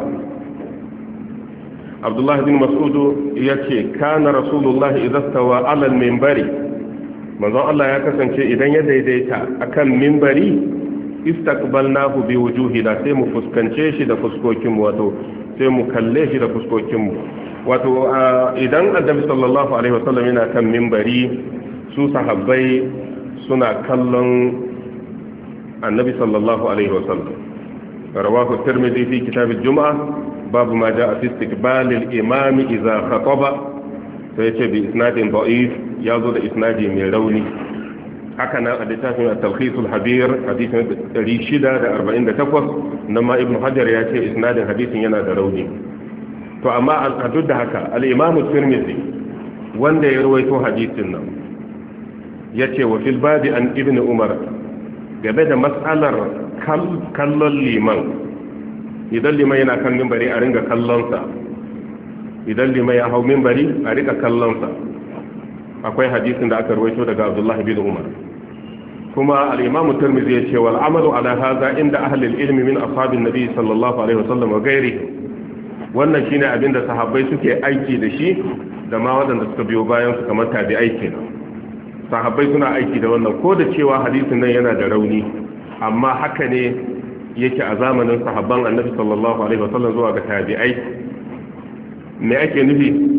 Abdullah bin Mas'ud yace kana Rasulullah idza stawa ala al-minbari, manzon Allah ya kasance idan ya daidaita akan minbari istaqbalnahu bi wujuhina, sai mu fuskance shi da fuskokin mu, wato sai mu kalle shi da fuskokin mu. Wato idan Annabi sallallahu alaihi wasallam yana kan minbari, su sahabbai suna kallon Annabi sallallahu alaihi wasallam. Rawahu Tirmidhi fi kitab al-Jum'ah, babu ma jaa fi istiqbal al-imam idza khataba, sai ce bi isnadin da'if, yazo da isnadi mai rauni. Haka nan a littafin at-Talkhis al-Habir hadisin ɗari shida da arba'in da takwas, nan ma Ibn Hajar ya ce isnadin hadisin yana da rauni. To amma a duk da haka al-Imam Tirmidhi wanda ya rawaito hadisin nan yace wa fil babi an Ibn Umar, game da mas'alar kallon liman, idan liman yana kan minbari a ringa kallonsa, idan liman ya hau minbari a rika kallonsa. Akwai hadisin da aka rawaito daga Abdullah bin Umar. Kuma al-Imam Tirmidhi yace wal amalu ala hadha inda ahli al-ilm min ashabin nabi sallallahu alaihi wasallam wa ghairihi, wannan shine abinda sahabbai suke aiki da shi da ma wadanda suka biyo bayan su kamar tabi'ai kenan. Sahabbai suna aiki da wannan, ko da cewa hadisin nan yana da rauni, amma haka ne yake a zamanin sahabban annabi sallallahu alaihi wasallam zuwa ga tabi'ai. Me ake nufi?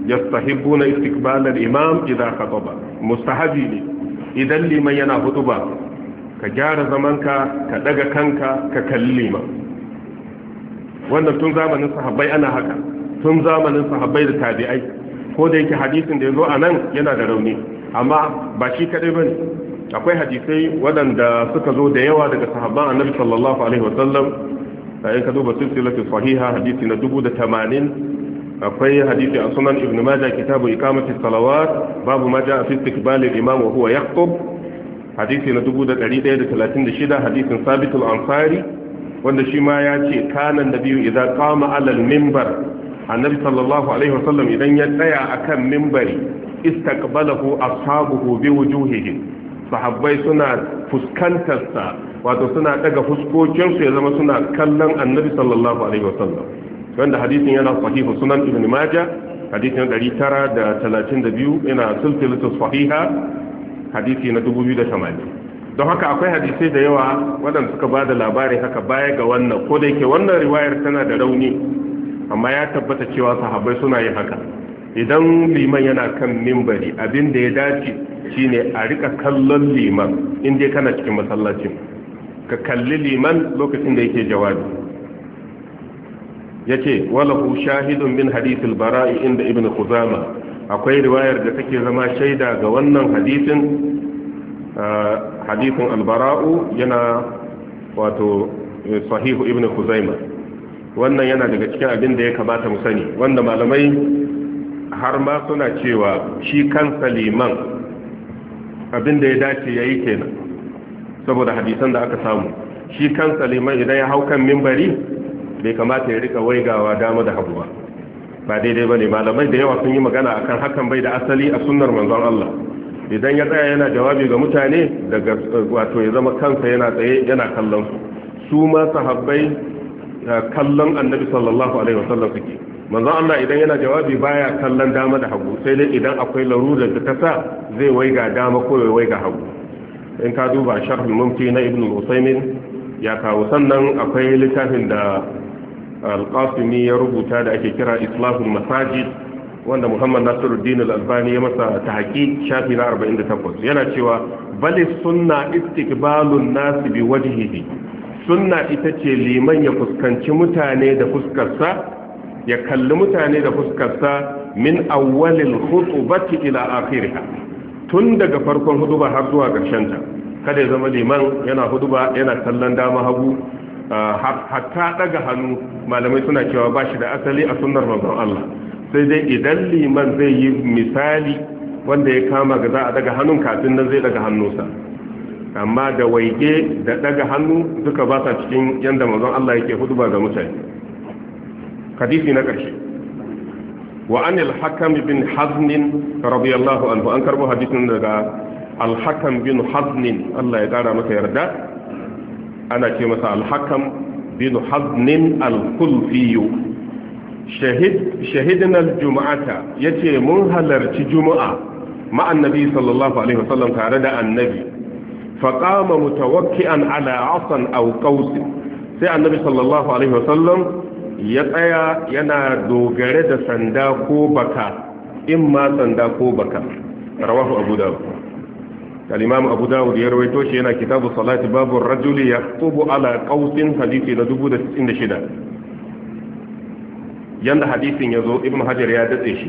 yastahibbuna istiqbal al-imam idha khataba mustahabi ne idan liman yana hutuba ka gyara zamanka ka daga kanka ka kalli liman wannan tun zamanin sahabbai ana haka tun zamanin sahabbai da tabi'ai ko da yake hadisin da yazo anan yana da rauni amma ba shi kadai bane akwai hadisai waɗanda suka zo da yawa daga sahabban annabi sallallahu alaihi wasallam in ka duba silsilatu sahiha hadisi na dubu da tamanin akwai hadisi a sunan ibn majah kitabu iqamati salawat babu ma jaa fi istiqbal al-imam wa huwa yakhutub hadisi na dubu da ɗari ɗaya da talatin da shida hadisin sabit al-ansari wanda shi ma ya ce kana annabiyyu idza qama ala al-minbar annabi sallallahu alaihi wasallam idan ya tsaya akan minbari istaqbalahu ashabuhu bi wujuhihim sahabbai suna fuskantarsa wato suna daga fuskokinsu ya zama suna kallon annabi sallallahu alaihi wasallam wanda hadisin yana sahihu sunan ibn majah hadisin ɗari tara da talatin da biyu yana silsilatu sahiha hadisi na dubu biyu da tamanin don haka akwai hadisai da yawa waɗanda suka ba da labarin haka baya ga wannan ko da yake wannan riwayar tana da rauni amma ya tabbata cewa sahabbai suna yin haka idan liman yana kan mimbari abin da ya dace shine a rika kallon liman inda kana cikin masallacin ka kalli liman lokacin da yake jawabi yace walahu shahidun min hadithil bara'i inda ibnu khuzama akwai riwayar da take zama shaida ga wannan hadisin hadisin al-bara'u yana wato sahihu ibnu khuzaima wannan yana daga cikin abin da ya kamata mu sani wanda malamai har ma suna cewa shi kansa liman abin da ya dace yayi kenan saboda hadisan da aka samu shi kansa liman idan ya hau kan minbari bai kamata ya rika waigawa dama da hagu ba ba daidai bane malamai da yawa sun yi magana akan hakan bai da asali a sunnar manzon Allah idan ya tsaya yana jawabi ga mutane daga wato ya zama kansa yana tsaye yana kallon su su ma sahabbai kallon annabi sallallahu alaihi wasallam suke manzon Allah idan yana jawabi baya kallon dama da hagu sai dai idan akwai larurar da ta sa zai waiga dama ko ya waiga hagu in ka duba sharh al-mumti na ibn al-usaymin ya kawo sannan akwai littafin da al-qasimi ya rubuta da ake kira islahul masajid wanda muhammad nasiruddin al-albani ya masa tahqiq shafi na arba'in da takwas yana cewa bal sunna istiqbalun nas bi wajhihi sunna ita ce liman ya fuskanci mutane da fuskarsa ya kalli mutane da fuskarsa min awwalil khutbati ila akhiriha tun daga farkon huduba har zuwa ƙarshen ta kada ya zama liman yana huduba yana kallon dama hagu hatta daga hannu malamai suna cewa ba shi da asali a sunnar manzon Allah sai dai idan liman zai yi misali wanda ya kama ga za a daga hannun kafin nan zai daga hannunsa amma da waige da daga hannu duka ba sa cikin yanda manzon Allah yake huduba ga mutane hadisi na ƙarshe wa anil hakam bin hazn radiyallahu anhu an karbo hadisin daga al-hakam bin hazn Allah ya kara masa yarda ana ce masa al-hakam bin hazn al-kulfi shahid shahidna al-jum'ata yace mun halarci juma'a ma annabi sallallahu alaihi wasallam tare da annabi fa qama mutawakki'an ala 'asan aw qaws sai annabi sallallahu alaihi wasallam ya tsaya yana dogare da sanda ko baka in ma sanda ko baka rawahu abu dawud al-imam abu dawud ya rawaito shi yana kitabu salati babu ar-rajuli yaktubu ala qausin hadisi na dubu da sittin da shida yanda hadisin yazo ibn hajar ya datse shi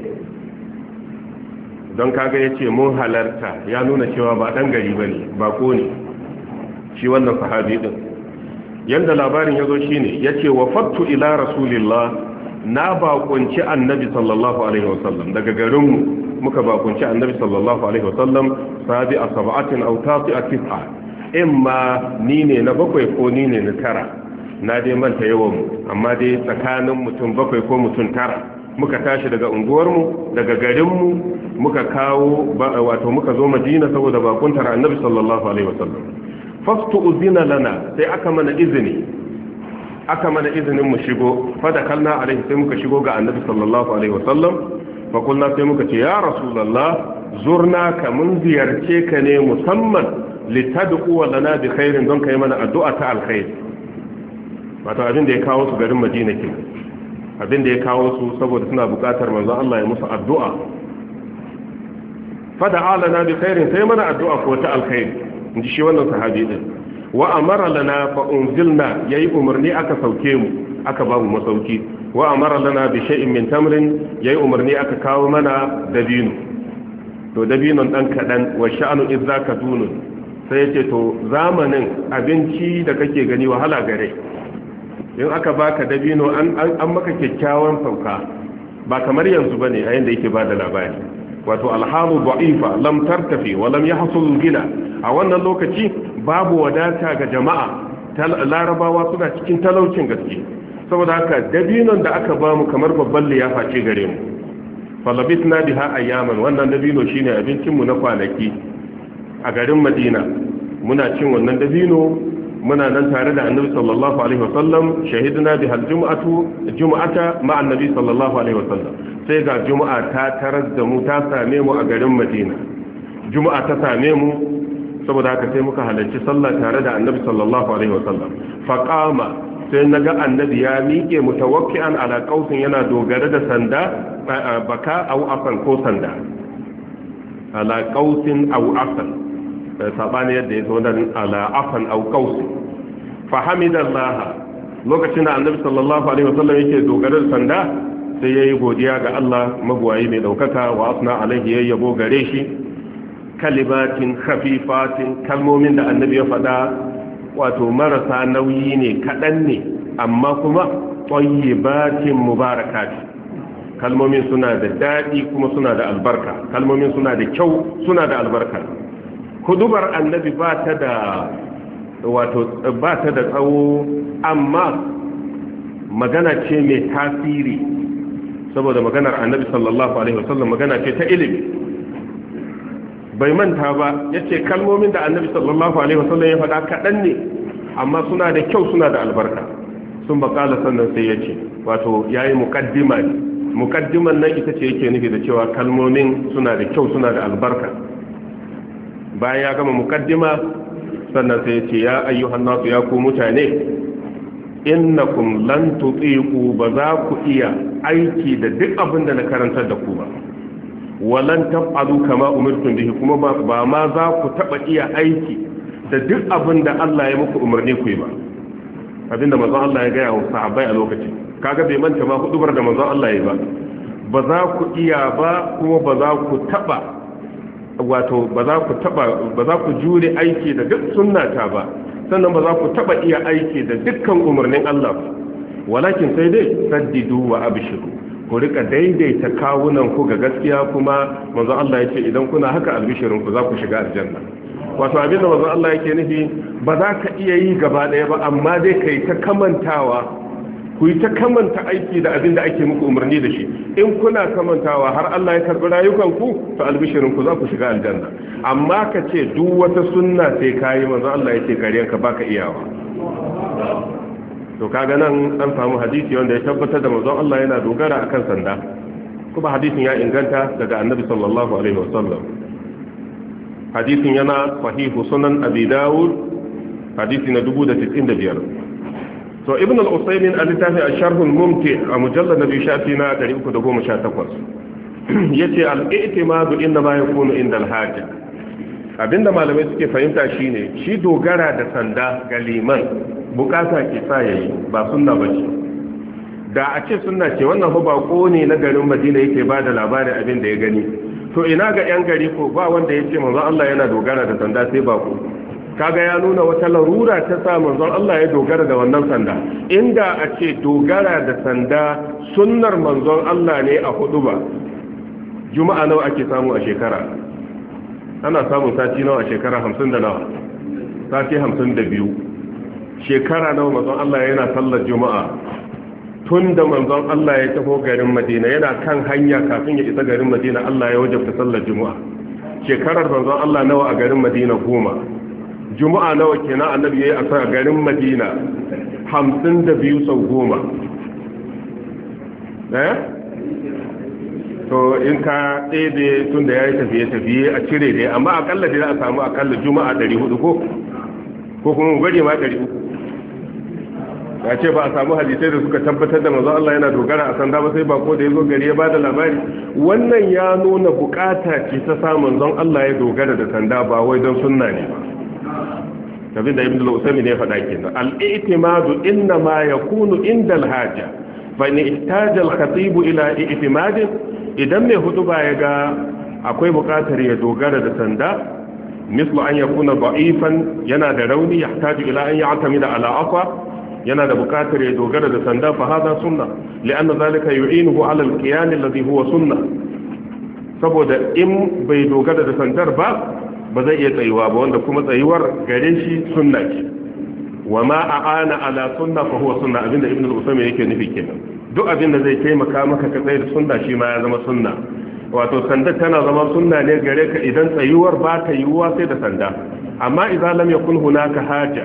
don kaga yace mun halarta ya nuna cewa ba dan gari bane bako ne shi wannan sahabi din yanda labarin ya zo shi ne ya ce wa fattu ila rasulillah na bakunci annabi sallallahu alaihi wasallam daga garinmu muka bakunci annabi sallallahu alaihi wasallam sabi a saba'atin autati a tis'a imma ni ne na bakwai ko ni ne na tara na dai manta yawanmu amma dai tsakanin mutum bakwai ko mutum tara muka tashi daga unguwarmu daga garinmu muka kawo wato muka zo madina saboda bakuntar annabi sallallahu alaihi wasallam fastu uzina lana sai aka mana izini aka mana izinin mu shigo fada kalna alaihi sai muka shigo ga annabi sallallahu alaihi wasallam fa kullu sai muka ce ya rasulullah zurna ka mun ziyarce ka ne musamman litadqu lana bi khairin don kai mana addu'a ta alkhair wato abin da ya kawo su garin madina ke abinda ya kawo su saboda suna bukatar manzon Allah ya musu addu'a fada'a lana bi khairin sai mana addu'a ko ta alkhairi inji shi wannan sahabi din wa amara lana fa unzilna yayi umarni aka sauke mu aka ba mu masauki wa amara lana bi shay'in min tamrin yayi umarni aka kawo mana dabino to dabinon dan kadan wa sha'anu idzaka dunun sai yace to zamanin abinci da kake gani wahala gare in aka baka dabino an an maka kyakkyawan sauka ba kamar yanzu bane a yanda yake bada labari wato alhamu da'ifa lam tartafi wa lam yahsul gina a wannan lokaci babu wadata ga jama'a larabawa suna cikin talaucin gaske saboda haka dabinon da aka bamu kamar babban liyafa ce gare mu falabitna biha ayyaman wannan dabino shine abincin mu na kwanaki a garin Madina muna cin wannan dabino muna nan tare da Annabi sallallahu alaihi wasallam shahidna biha aljum'atu jum'ata ma'a Annabi sallallahu alaihi wasallam sai ga juma'a ta tarar da mu ta same mu a garin Madina juma'a ta same mu saboda haka sai muka halarci sallah tare da Annabi sallallahu alaihi wasallam faqama sai naga Annabi ya miƙe mutawakki'an ala qausin yana dogare da sanda baka au afan ko sanda ala qausin au afan sabani yadda ya zo nan ala afan au qausin fa hamidallah lokacin da Annabi sallallahu alaihi wasallam yake dogare da sanda sai yayi godiya ga Allah magwayi mai daukaka wa asna alaihi yayyabo gare shi kalimatin khafifatin kalmomin da Annabi ya faɗa wato marasa nauyi ne kaɗan ne amma kuma tayyibatin mubarakati kalmomin suna da daɗi kuma suna da albarka kalmomin suna da kyau suna da albarka hudubar Annabi ba ta da wato ba ta da tsawo amma magana ce mai tasiri saboda maganar Annabi sallallahu alaihi wasallam magana ce ta ilimi bai manta ba yace kalmomin da Annabi sallallahu alaihi wasallam ya faɗa kaɗan ne amma suna da kyau suna da albarka sun bakala sannan sai yace wato yayi muqaddima ne muqaddiman nan ita ce yake nufi da cewa kalmomin suna da kyau suna da albarka bayan ya gama muqaddima sannan sai yace ya ayyuhan nasu ya ku mutane innakum lan tutiqu ba za ku iya aiki da duk abin da na karantar da ku ba walan taf'alu kama umirtum bihi kuma ba ma za ku taba iya aiki da duk abin da Allah ya muku umarni ku yi ba abinda manzon Allah ya ga yawo sahabbai a lokacin kaga bai manta ma hudubar da manzon Allah ya ba ba za ku iya ba kuma ba za ku taba wato ba za ku taba ba za ku jure aiki da duk sunnata ba sannan ba za ku taba iya aiki da dukkan umarnin Allah ba walakin sai dai saddidu wa abshiru ku rika daidaita kawunan ku ga gaskiya kuma manzo Allah yake idan kuna haka albishirin ku za ku shiga aljanna wato abinda manzo Allah yake nufi ba za ka iya yi gaba daya ba amma dai kai ta kamantawa ku yi ta kamanta aiki da abinda ake muku umarni da shi in kuna kamantawa har Allah ya karbi rayukan ku to albishirin ku za ku shiga aljanna amma ka ce duk wata sunna sai kai manzo Allah yake kariyanka baka iyawa to kaga nan an samu hadisi wanda ya tabbatar da manzon Allah yana dogara akan sanda kuma hadisin ya inganta daga Annabi sallallahu alaihi wasallam hadisin yana sahihu sunan Abi Dawud hadisi na dubu da tis'in da biyar to Ibn al-Usaymin al-Littafi al-Sharh al-Mumti' a mujallad nabi shafi na ɗari uku da goma sha takwas yace al-i'timadu inna ma yakunu inda al-haja abinda malamai suke fahimta shine shi dogara da sanda ga liman bukata ke sa yayi ba sunna bace da a ce sunna ce wannan fa bako ne na garin Madina yake bada labarin abin da ya gani to ina ga yan gari ko ba wanda yace manzon Allah yana dogara da sanda sai bako kaga ya nuna wata larura ta sa manzon Allah ya dogara da wannan sanda inda a ce dogara da sanda sunnar manzon Allah ne a huduba juma'a nawa ake samu a shekara ana samun sati nawa a shekara hamsin da nawa sati hamsin da biyu shekara nawa manzon Allah yana sallar juma'a tun da manzon Allah ya taho garin Madina yana kan hanya kafin ya isa garin Madina Allah ya wajabta sallar juma'a shekarar manzon Allah nawa a garin Madina goma juma'a nawa kenan annabi yayi a garin Madina hamsin da biyu sau goma eh to in ka ɗebe tun da ya yi tafiye-tafiye a cire dai amma akalla dai za a samu akalla juma'a ɗari hudu ko ko kuma gwade ma ɗari uku ya ce ba a samu hadisai da suka tabbatar da manzon Allah yana dogara a sanda ba sai bako da ya zo gari ya bada labari. Wannan ya nuna bukata ce ta sa manzon Allah ya dogara da sanda ba wai don sunna ne ba. Abin da Ibn al-Usaymin ya faɗa kenan, al-i'timadu inna ma yakunu inda al-haja fa in ihtaja al-khatib ila i'timad, idan mai hutuba ya ga akwai bukatar ya dogara da sanda, mislu an yakuna da'ifan, yana da rauni, yahtaju ila an ya'tamida ala asa, yana da bukatar ya dogara da sanda, fa hada sunna li'anna zalika yu'inuhu ala al-qiyam alladhi huwa sunna. Saboda in bai dogara da sandar ba ba zai iya tsayuwa ba, wanda kuma tsayuwar gare shi sunna ce. wa ma a'ana ala sunna fa huwa sunna, abinda Ibn al-Usaymin yake nufi kenan. Duk abinda zai taimaka maka ka tsaye da sunna shi ma ya zama sunna. Wato sanda tana zama sunna ne gare ka idan tsayuwar ba ta yiwuwa sai da sanda. Amma idan lam yakun hunaka haja,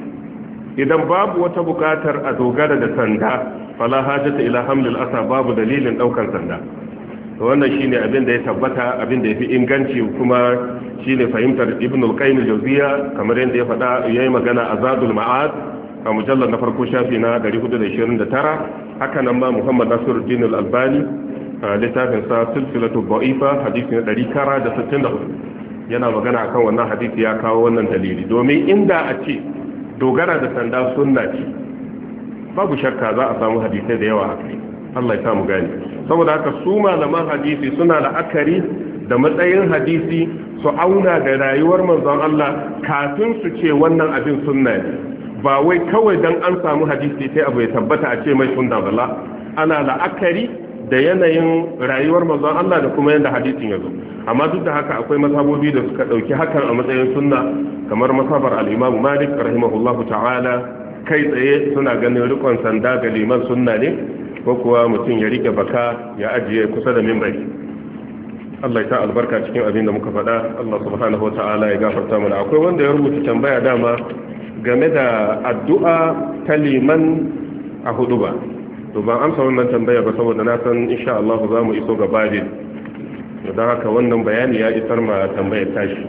idan babu wata bukatar a dogara da sanda, fala hajata ila hamlil asa, babu dalilin daukar sanda. To wannan shine abin da ya tabbata, abin da yafi inganci, kuma shine fahimtar Ibn al-Qayyim al-Jawziyya, kamar yadda ya faɗa yayi magana a Zadul Ma'ad a mujallal na farko shafi na ɗari hudu da ishirin da tara. Haka nan ma Muhammad Nasiruddin al-Albani littafin sa silsilatu da'ifa hadisi na ɗari tara da sittin da hudu yana magana akan wannan hadisi, ya kawo wannan dalili. Domin inda a ce dogara da sanda sunna ce, babu shakka za a samu hadisai da yawa a kai. Allah ya samu gani. Saboda haka su malaman hadisi suna la'akari da matsayin hadisi, su auna da rayuwar manzon Allah kafin su ce wannan abin sunna ne. Ba wai kawai dan an samu hadisi sai abu ya tabbata a ce mai sunna bala. Ana la'akari da yanayin rayuwar manzon Allah da kuma yanda hadisin ya zo. Amma duk da haka akwai mazhabobi da suka dauki hakan a matsayin sunna, kamar mazhabar al-Imam Malik rahimahullahu ta'ala, kai tsaye suna ganin rikon sanda ga liman sunna ne, ko kuwa mutum ya rike baka ya ajiye kusa da minbari. Allah ya ta albarka cikin abin da muka faɗa. Allah subhanahu wata'ala ya gafarta mana. Akwai wanda ya rubuta tambaya dama game da addu'a ta liman a huduba. To ban amsa wannan tambaya ba saboda na san insha Allah za mu iso ga babin. Don haka wannan bayani ya isar ma tambayar tashi.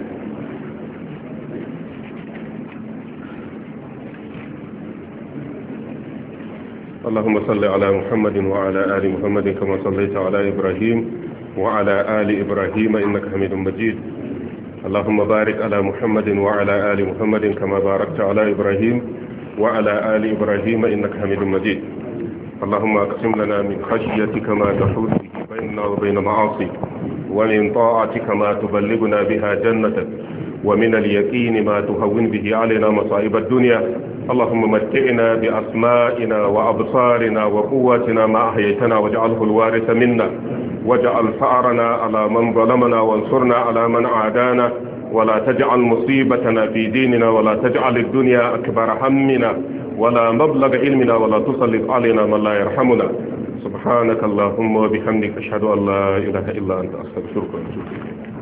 اللهم صل على محمد وعلى آل محمد كما صليت على إبراهيم وعلى آل إبراهيم إنك حميد مجيد. اللهم بارك على محمد وعلى آل محمد كما باركت على إبراهيم وعلى آل إبراهيم إنك حميد مجيد. اللهم اقسم لنا من خشيتك ما تحول بيننا وبين معاصيك، ومن طاعتك ما تبلغنا بها جنتك، ومن اليقين ما تهون به علينا مصائب الدنيا. اللهم متعنا بأسمائنا وأبصارنا وقواتنا ما أحييتنا، واجعله الوارث منا، واجعل ثأرنا على من ظلمنا، وانصرنا على من عادانا، ولا تجعل مصيبتنا في ديننا، ولا تجعل الدنيا أكبر همنا ولا مبلغ علمنا، ولا تسلط علينا من لا يرحمنا. سبحانك اللهم وبحمدك أشهد أن لا إله إلا أنت أستغفرك وأتوب إليك.